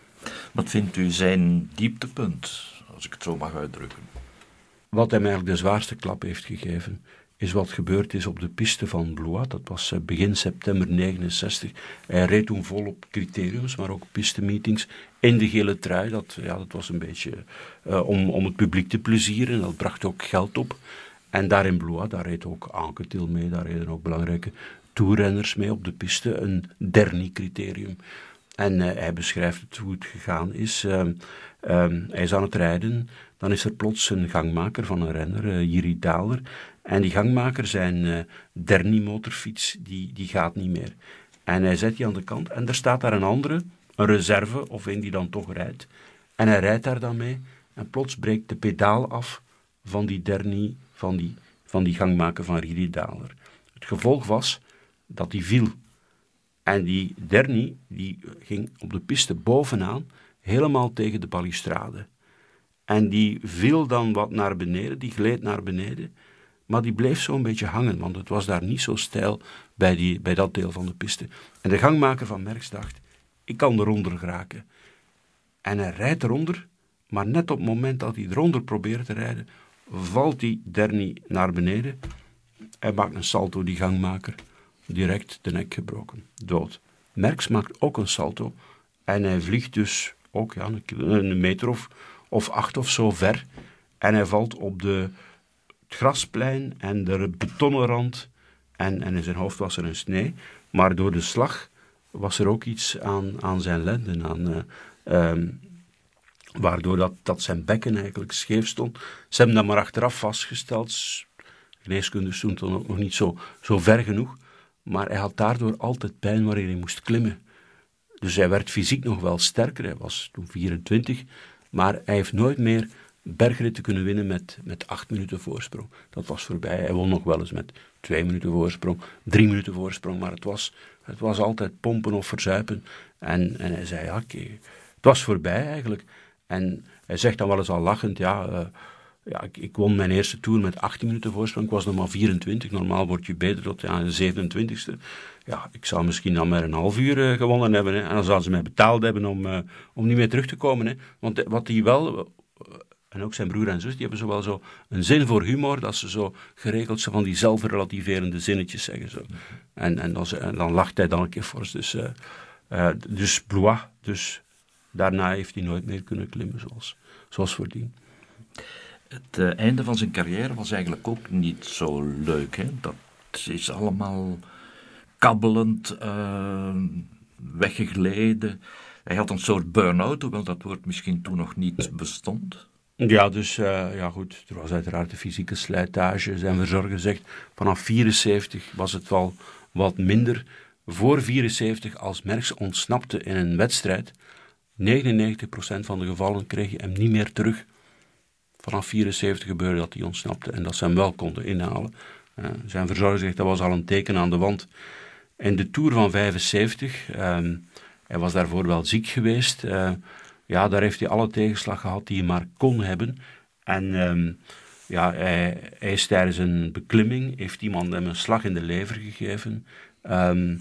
Wat vindt u zijn dieptepunt, als ik het zo mag uitdrukken? Wat hem eigenlijk de zwaarste klap heeft gegeven, is wat gebeurd is op de piste van Blois. Dat was begin september negenenzestig. Hij reed toen vol op criteriums, maar ook pistemeetings in de gele trui. Dat, ja, dat was een beetje uh, om, om het publiek te plezieren. Dat bracht ook geld op. En daar in Blois, daar reed ook Anquetil mee. Daar reden ook belangrijke toerrenners mee op de piste. Een Derny-criterium. En uh, hij beschrijft het hoe het gegaan is. Uh, uh, hij is aan het rijden. Dan is er plots een gangmaker van een renner, uh, Jiri Daler. En die gangmaker, zijn uh, Derny-motorfiets, die, die gaat niet meer. En hij zet die aan de kant en er staat daar een andere, een reserve, of een die dan toch rijdt. En hij rijdt daar dan mee en plots breekt de pedaal af van die Derny, van die, van die gangmaker van Jiri Daler. Het gevolg was dat hij viel. En die Derny, die ging op de piste bovenaan, helemaal tegen de balustrade. En die viel dan wat naar beneden, die gleed naar beneden, maar die bleef zo'n beetje hangen, want het was daar niet zo steil bij, die, bij dat deel van de piste. En de gangmaker van Merckx dacht, ik kan eronder geraken. En hij rijdt eronder, maar net op het moment dat hij eronder probeert te rijden, valt die Derny naar beneden. Hij maakt een salto, die gangmaker, direct de nek gebroken, dood. Merckx maakt ook een salto en hij vliegt dus ook ja, een, een meter of, of acht of zo ver. En hij valt op de het grasplein en de betonnen rand en, en in zijn hoofd was er een snee, maar door de slag was er ook iets aan, aan zijn lenden, aan, uh, um, waardoor dat, dat zijn bekken eigenlijk scheef stond. Ze hebben dat maar achteraf vastgesteld, geneeskunde stond dan ook nog niet zo, zo ver genoeg, maar hij had daardoor altijd pijn wanneer hij moest klimmen. Dus hij werd fysiek nog wel sterker, hij was toen vierentwintig, maar hij heeft nooit meer bergritten kunnen winnen met, met acht minuten voorsprong. Dat was voorbij. Hij won nog wel eens met twee minuten voorsprong, drie minuten voorsprong, maar het was, het was altijd pompen of verzuipen. En, en hij zei, ja, okay, het was voorbij eigenlijk. En hij zegt dan wel eens al lachend, ja, uh, ja ik, ik won mijn eerste Tour met achttien minuten voorsprong, ik was nog maar vierentwintig, normaal word je beter tot ja, de zevenentwintigste. Ja, ik zou misschien dan maar een half uur uh, gewonnen hebben, hè, en dan zouden ze mij betaald hebben om, uh, om niet meer terug te komen. Hè. Want wat hij wel... Uh, en ook zijn broer en zus, die hebben zo wel zo een zin voor humor, dat ze zo geregeld zo van die zelfrelativerende zinnetjes zeggen. Zo. En, en, dan, en dan lacht hij dan een keer fors. Dus, uh, uh, dus Blois, dus daarna heeft hij nooit meer kunnen klimmen zoals, zoals voordien. Het uh, einde van zijn carrière was eigenlijk ook niet zo leuk. Hè? Dat is allemaal kabbelend, uh, weggegleden. Hij had een soort burn-out, hoewel dat woord misschien toen nog niet bestond. Ja, dus uh, ja goed, er was uiteraard de fysieke slijtage. Zijn verzorger zegt, vanaf vierenzeventig was het wel wat minder. Voor vierenzeventig, als Merckx ontsnapte in een wedstrijd, negenennegentig procent van de gevallen kreeg je hem niet meer terug. Vanaf vierenzeventig gebeurde dat hij ontsnapte en dat ze hem wel konden inhalen. Uh, zijn verzorger zegt, dat was al een teken aan de wand. In de Tour van vijfenzeventig, um, hij was daarvoor wel ziek geweest. Uh, ja, daar heeft hij alle tegenslag gehad die hij maar kon hebben. En um, ja, hij, hij is tijdens een beklimming, heeft iemand hem een slag in de lever gegeven. Um,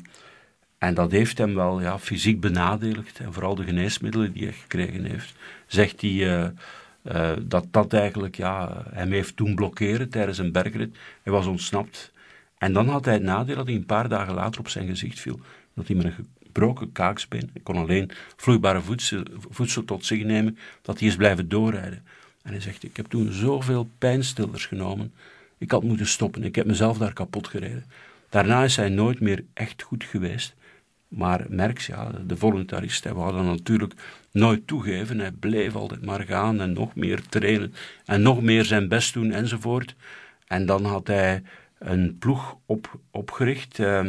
en dat heeft hem wel ja, fysiek benadeeld. En vooral de geneesmiddelen die hij gekregen heeft, zegt hij uh, uh, dat dat eigenlijk ja, hem heeft doen blokkeren tijdens een bergrit. Hij was ontsnapt. En dan had hij het nadeel dat hij een paar dagen later op zijn gezicht viel. Dat hij met een gebroken kaaksbeen, hij kon alleen vloeibare voedsel, voedsel tot zich nemen, dat hij is blijven doorrijden. En hij zegt, ik heb toen zoveel pijnstillers genomen, ik had moeten stoppen, ik heb mezelf daar kapot gereden. Daarna is hij nooit meer echt goed geweest. Maar Merckx, ja, de voluntarist, hij wou dat natuurlijk nooit toegeven. Hij bleef altijd maar gaan en nog meer trainen en nog meer zijn best doen enzovoort. En dan had hij een ploeg op, opgericht, uh,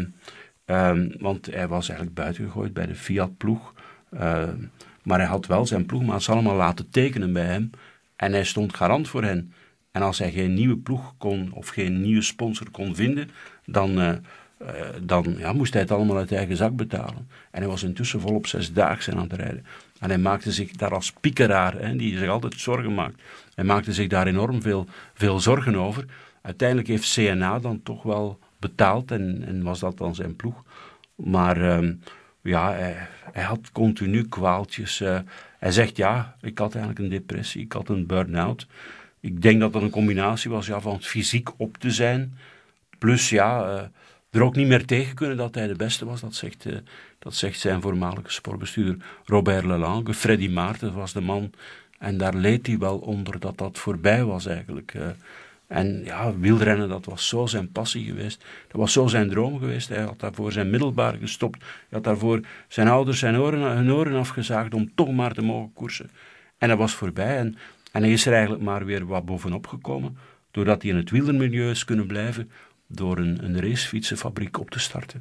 uh, want hij was eigenlijk buitengegooid bij de Fiat-ploeg. Uh, maar hij had wel zijn ploegmaats allemaal laten tekenen bij hem en hij stond garant voor hen. En als hij geen nieuwe ploeg kon of geen nieuwe sponsor kon vinden, dan, uh, uh, dan ja, moest hij het allemaal uit eigen zak betalen. En hij was intussen volop zesdaagse aan het rijden. En hij maakte zich daar als piekeraar, hè, die zich altijd zorgen maakt, hij maakte zich daar enorm veel, veel zorgen over. Uiteindelijk heeft C N A dan toch wel betaald en, en was dat dan zijn ploeg. Maar um, ja, hij, hij had continu kwaaltjes. Uh, hij zegt ja, ik had eigenlijk een depressie, ik had een burn-out. Ik denk dat dat een combinatie was ja, van fysiek op te zijn, plus ja, uh, er ook niet meer tegen kunnen dat hij de beste was. Dat zegt, uh, dat zegt zijn voormalige sportbestuurder Robert Lelange. Freddy Maarten was de man en daar leed hij wel onder dat dat voorbij was eigenlijk. Uh, En ja, wielrennen, dat was zo zijn passie geweest. Dat was zo zijn droom geweest. Hij had daarvoor zijn middelbaar gestopt. Hij had daarvoor zijn ouders zijn oren, hun oren afgezaagd om toch maar te mogen koersen. En dat was voorbij. En, en hij is er eigenlijk maar weer wat bovenop gekomen. Doordat hij in het wielermilieu is kunnen blijven. Door een, een racefietsenfabriek op te starten.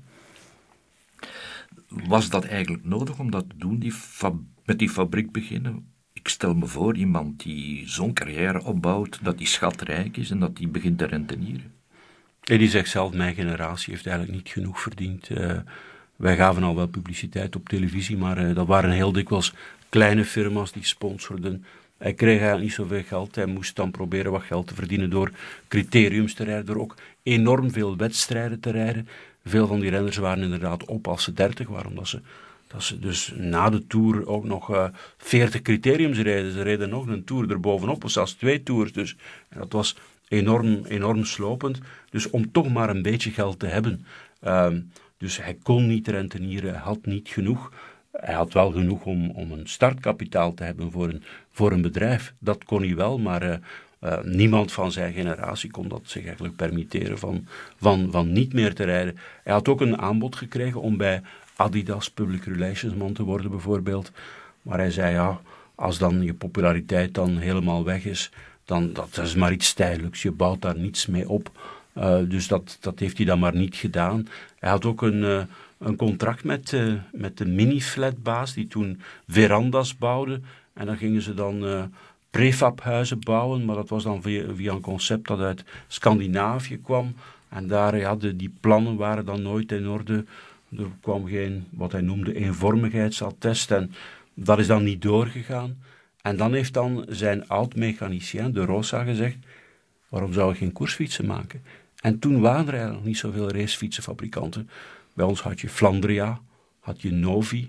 Was dat eigenlijk nodig om dat te doen, die fab- met die fabriek beginnen? Ik stel me voor, iemand die zo'n carrière opbouwt, dat die schatrijk is en dat die begint te rentenieren. En die zegt zelf, mijn generatie heeft eigenlijk niet genoeg verdiend. Uh, wij gaven al wel publiciteit op televisie, maar uh, dat waren heel dikwijls kleine firma's die sponsorden. Hij kreeg eigenlijk niet zoveel geld. Hij moest dan proberen wat geld te verdienen door criteriums te rijden, door ook enorm veel wedstrijden te rijden. Veel van die renners waren inderdaad op als ze dertig waren, omdat ze... Dat ze dus na de Tour ook nog uh, veertig criteriums reden. Ze reden nog een Tour erbovenop, of zelfs twee Tours. Dus. En dat was enorm, enorm slopend. Dus om toch maar een beetje geld te hebben. Uh, dus hij kon niet rentenieren, hij had niet genoeg. Hij had wel genoeg om, om een startkapitaal te hebben voor een, voor een bedrijf. Dat kon hij wel, maar uh, uh, niemand van zijn generatie kon dat zich eigenlijk permitteren van, van, van niet meer te rijden. Hij had ook een aanbod gekregen om bij Adidas public relations man te worden bijvoorbeeld. Maar hij zei ja, als dan je populariteit dan helemaal weg is, dan dat is maar iets tijdelijks. Je bouwt daar niets mee op. Uh, dus dat, dat heeft hij dan maar niet gedaan. Hij had ook een, uh, een contract met, uh, met de mini-flatbaas die toen verandas bouwde. En dan gingen ze dan uh, prefabhuizen bouwen, maar dat was dan via, via een concept dat uit Scandinavië kwam. En daar, ja, de, die plannen waren dan nooit in orde. Er kwam geen, wat hij noemde, eenvormigheidsattest en dat is dan niet doorgegaan. En dan heeft dan zijn oud-mechanicien, de Rosa, gezegd, waarom zou ik geen koersfietsen maken? En toen waren er eigenlijk niet zoveel racefietsenfabrikanten. Bij ons had je Flandria, had je Novi,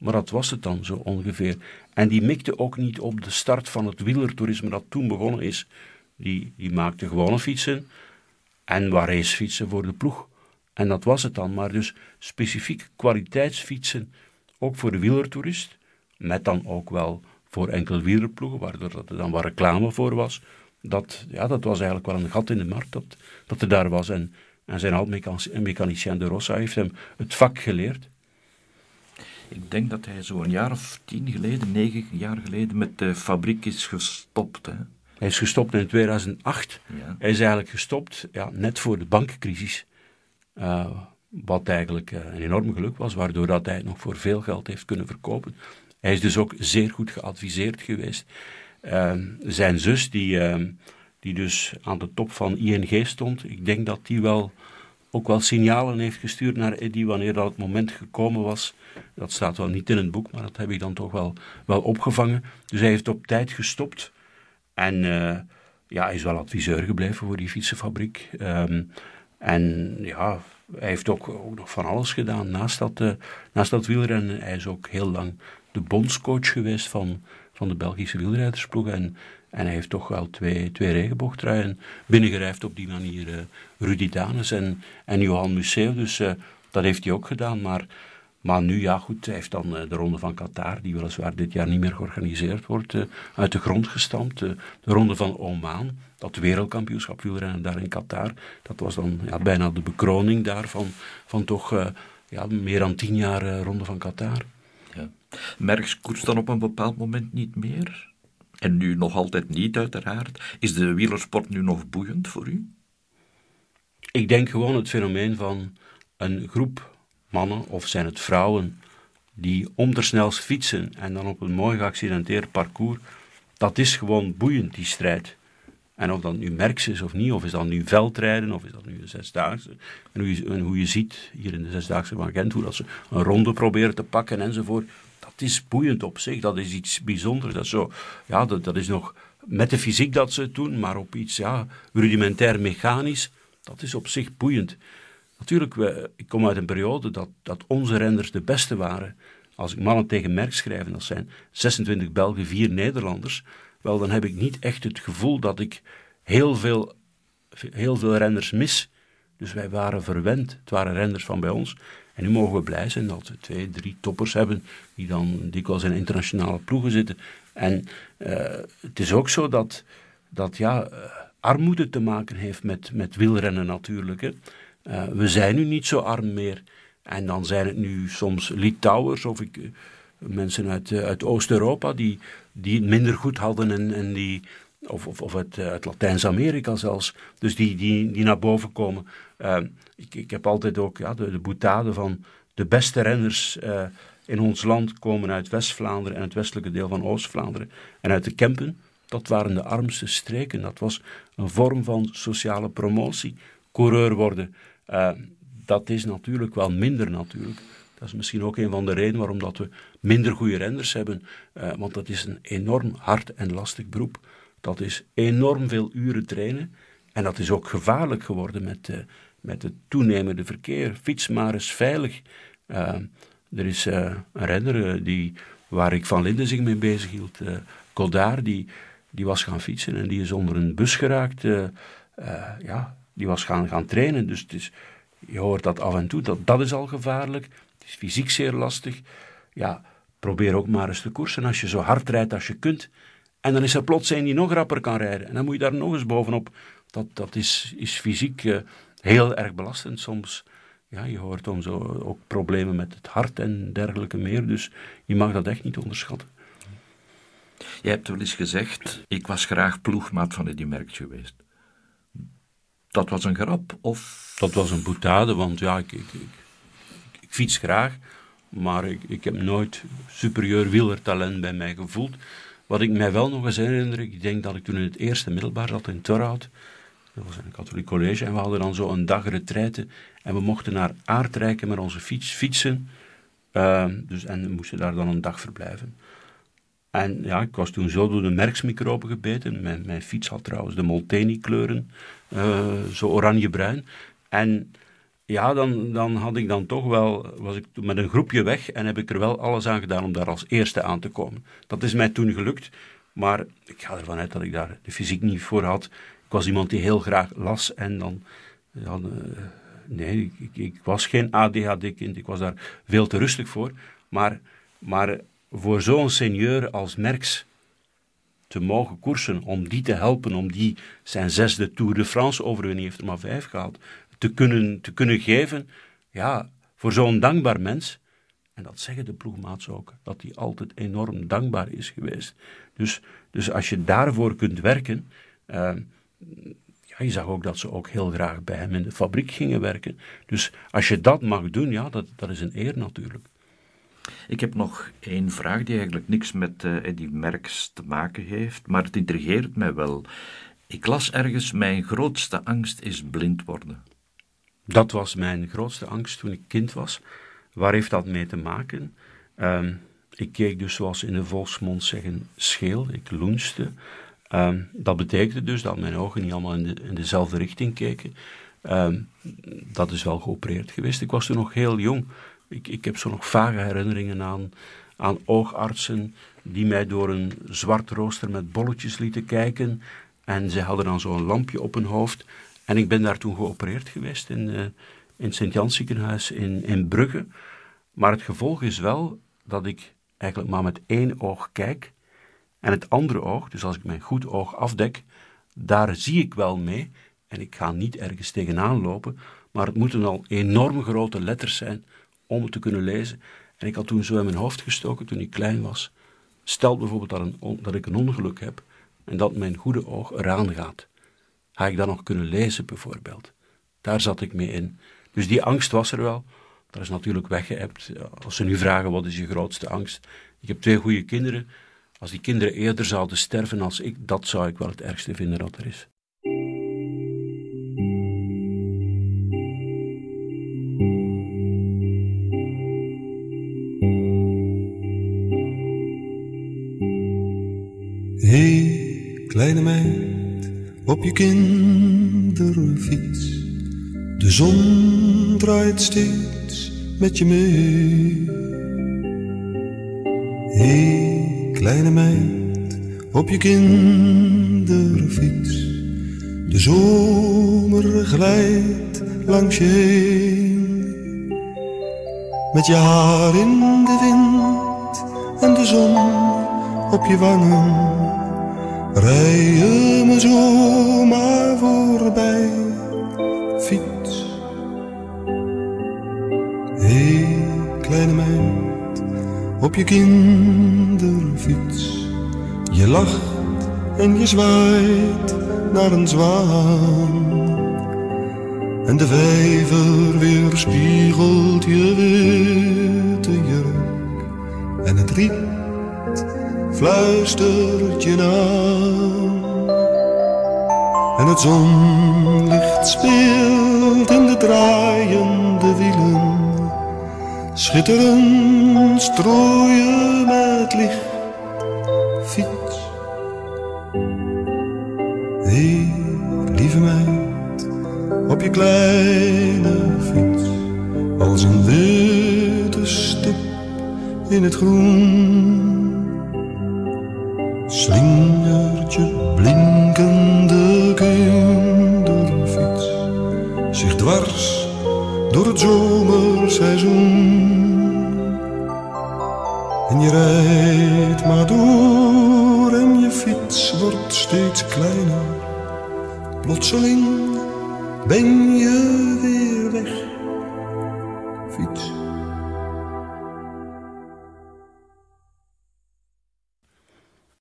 maar dat was het dan zo ongeveer. En die mikte ook niet op de start van het wielertoerisme dat toen begonnen is. Die, die maakte gewone fietsen en wat racefietsen voor de ploeg. En dat was het dan. Maar dus specifiek kwaliteitsfietsen, ook voor de wielertoerist, met dan ook wel voor enkele wielerploegen, waardoor dat er dan wat reclame voor was. Dat, ja, dat was eigenlijk wel een gat in de markt dat, dat er daar was. En, en zijn oud-mechanicien de Rossa heeft hem het vak geleerd. Ik denk dat hij zo een jaar of tien geleden, negen jaar geleden, met de fabriek is gestopt. Hè? Hij is gestopt in tweeduizend acht. Ja. Hij is eigenlijk gestopt ja, net voor de bankencrisis. Uh, wat eigenlijk uh, een enorm geluk was, waardoor dat hij het nog voor veel geld heeft kunnen verkopen. Hij is dus ook zeer goed geadviseerd geweest. Uh, zijn zus, die, uh, die dus aan de top van I N G stond, ik denk dat die wel ook wel signalen heeft gestuurd naar Eddy wanneer dat het moment gekomen was. Dat staat wel niet in het boek, maar dat heb ik dan toch wel, wel opgevangen. Dus hij heeft op tijd gestopt. En uh, ja, hij is wel adviseur gebleven voor die fietsenfabriek. Um, en ja, hij heeft ook, ook nog van alles gedaan naast dat, uh, naast dat wielrennen. Hij is ook heel lang de bondscoach geweest van, van de Belgische wielrijdersploeg. En, en hij heeft toch wel twee, twee regenboogtruien binnengerijfd op die manier. Uh, Rudy Danes en, en Johan Museeuw. Dus uh, dat heeft hij ook gedaan. Maar, maar nu, ja goed, hij heeft dan uh, de Ronde van Qatar, die weliswaar dit jaar niet meer georganiseerd wordt, uh, uit de grond gestampt. Uh, de Ronde van Oman, dat wereldkampioenschap wielrennen daar in Qatar. Dat was dan ja, bijna de bekroning daarvan, van toch uh, ja, meer dan tien jaar uh, Ronde van Qatar. Ja. Merckx koerst dan op een bepaald moment niet meer? En nu nog altijd niet, uiteraard. Is de wielersport nu nog boeiend voor u? Ik denk gewoon het fenomeen van een groep mannen, of zijn het vrouwen, die ondersnels fietsen en dan op een mooi geaccidenteerd parcours, dat is gewoon boeiend, die strijd. En of dat nu Merckx is of niet, of is dat nu veldrijden, of is dat nu een zesdaagse. En hoe je, en hoe je ziet, hier in de zesdaagse van Gent, hoe dat ze een ronde proberen te pakken enzovoort, dat is boeiend op zich, dat is iets bijzonders. Dat is, zo, ja, dat, dat is nog met de fysiek dat ze het doen, maar op iets ja, rudimentair mechanisch, dat is op zich boeiend. Natuurlijk, we, ik kom uit een periode dat, dat onze renners de beste waren. Als ik mannen tegen Merckx schrijf, dat zijn zesentwintig Belgen, vier Nederlanders, wel, dan heb ik niet echt het gevoel dat ik heel veel, heel veel renners mis. Dus wij waren verwend, het waren renners van bij ons. En nu mogen we blij zijn dat we twee, drie toppers hebben, die dan dikwijls in internationale ploegen zitten. En uh, het is ook zo dat, dat ja, uh, armoede te maken heeft met, met wielrennen natuurlijk, hè. Uh, we zijn nu niet zo arm meer. En dan zijn het nu soms Litouwers of ik, uh, mensen uit, uh, uit Oost-Europa die, die het minder goed hadden en, en die, of, of, of uit, uh, uit Latijns-Amerika zelfs, dus die, die, die naar boven komen. Uh, ik, ik heb altijd ook ja, de, de boutade van de beste renners uh, in ons land komen uit West-Vlaanderen en het westelijke deel van Oost-Vlaanderen en uit de Kempen. Dat waren de armste streken. Dat was een vorm van sociale promotie. Coureur worden. Uh, dat is natuurlijk wel minder natuurlijk. Dat is misschien ook een van de redenen waarom dat we minder goede renners hebben. Uh, want dat is een enorm hard en lastig beroep. Dat is enorm veel uren trainen. En dat is ook gevaarlijk geworden met, uh, met het toenemende verkeer. Fiets maar eens veilig. Uh, er is uh, een renner uh, die, waar ik Van Linden zich mee bezig hield. Uh, Godard, die, die was gaan fietsen en die is onder een bus geraakt. Uh, uh, ja... Die was gaan, gaan trainen, dus het is, je hoort dat af en toe, dat, dat is al gevaarlijk. Het is fysiek zeer lastig. Ja, probeer ook maar eens te koersen als je zo hard rijdt als je kunt. En dan is er plots een die nog rapper kan rijden. En dan moet je daar nog eens bovenop. Dat, dat is, is fysiek uh, heel erg belastend soms. Ja, je hoort dan zo ook problemen met het hart en dergelijke meer. Dus je mag dat echt niet onderschatten. Je hebt wel eens gezegd, ik was graag ploegmaat van Eddy Merckx geweest. Dat was een grap, of? Dat was een boutade, want ja, ik, ik, ik, ik fiets graag, maar ik, ik heb nooit superieur wielertalent bij mij gevoeld. Wat ik mij wel nog eens herinner, ik denk dat ik toen in het eerste middelbaar zat in Torhout, dat was een katholiek college, en we hadden dan zo een dag retraite, en we mochten naar Aardrijken met onze fiets fietsen, uh, dus, en we moesten daar dan een dag verblijven. En ja, ik was toen zo door de Merckx-microben gebeten. Mijn, mijn fiets had trouwens de Molteni-kleuren, uh, zo oranje-bruin. En ja, dan, dan had ik dan toch wel, was ik met een groepje weg en heb ik er wel alles aan gedaan om daar als eerste aan te komen. Dat is mij toen gelukt, maar ik ga ervan uit dat ik daar de fysiek niet voor had. Ik was iemand die heel graag las en dan, ja, uh, nee, ik, ik was geen A D H D-kind, ik was daar veel te rustig voor, maar, maar voor zo'n seigneur als Merckx te mogen koersen, om die te helpen, om die zijn zesde Tour de France overwinning, heeft er maar vijf gehaald, te kunnen, te kunnen geven, ja, voor zo'n dankbaar mens, en dat zeggen de ploegmaats ook, dat hij altijd enorm dankbaar is geweest. Dus, dus als je daarvoor kunt werken, uh, ja, je zag ook dat ze ook heel graag bij hem in de fabriek gingen werken. Dus als je dat mag doen, ja, dat, dat is een eer natuurlijk. Ik heb nog één vraag die eigenlijk niks met uh, Eddy Merckx te maken heeft, maar het intrigeert mij wel. Ik las ergens, mijn grootste angst is blind worden. Dat was mijn grootste angst toen ik kind was. Waar heeft dat mee te maken? Um, ik keek dus, zoals ze in de volksmond zeggen, scheel. Ik loenste. Um, dat betekende dus dat mijn ogen niet allemaal in, de, in dezelfde richting keken. Um, dat is wel geopereerd geweest. Ik was toen nog heel jong. Ik, ik heb zo nog vage herinneringen aan, aan oogartsen die mij door een zwart rooster met bolletjes lieten kijken. En zij hadden dan zo'n lampje op hun hoofd. En ik ben daar toen geopereerd geweest in, uh, in het Sint-Jans ziekenhuis in, in Brugge. Maar het gevolg is wel dat ik eigenlijk maar met één oog kijk. En het andere oog, dus als ik mijn goed oog afdek, daar zie ik wel mee. En ik ga niet ergens tegenaan lopen. Maar het moeten al enorm grote letters zijn om het te kunnen lezen. En ik had toen zo in mijn hoofd gestoken toen ik klein was. Stel bijvoorbeeld dat, een, dat ik een ongeluk heb en dat mijn goede oog eraan gaat. Ga ik dan nog kunnen lezen bijvoorbeeld? Daar zat ik mee in. Dus die angst was er wel. Dat is natuurlijk weggeëpt. Als ze nu vragen wat is je grootste angst. Ik heb twee goede kinderen. Als die kinderen eerder zouden sterven als ik, dat zou ik wel het ergste vinden dat er is. Hé, kleine meid, op je kinderfiets. De zon draait steeds met je mee. Hé, kleine meid, op je kinderfiets. De zomer glijdt langs je heen. Met je haar in de wind en de zon op je wangen. Rij je me zomaar voorbij, fiets. Hé, hey, kleine meid, op je kinderfiets. Je lacht en je zwaait naar een zwaan. En de vijver weerspiegelt je witte jurk. En het riet fluistert je aan. En het zonlicht speelt in de draaiende wielen. Schitterend strooien met licht, fiets. Hé, hey, lieve meid, op je kleine fiets. Als een witte stip in het groen. Slingert je blinkende kinderfiets zich dwars door het zomerseizoen. En je rijdt maar door en je fiets wordt steeds kleiner. Plotseling ben je weer weg, fiets.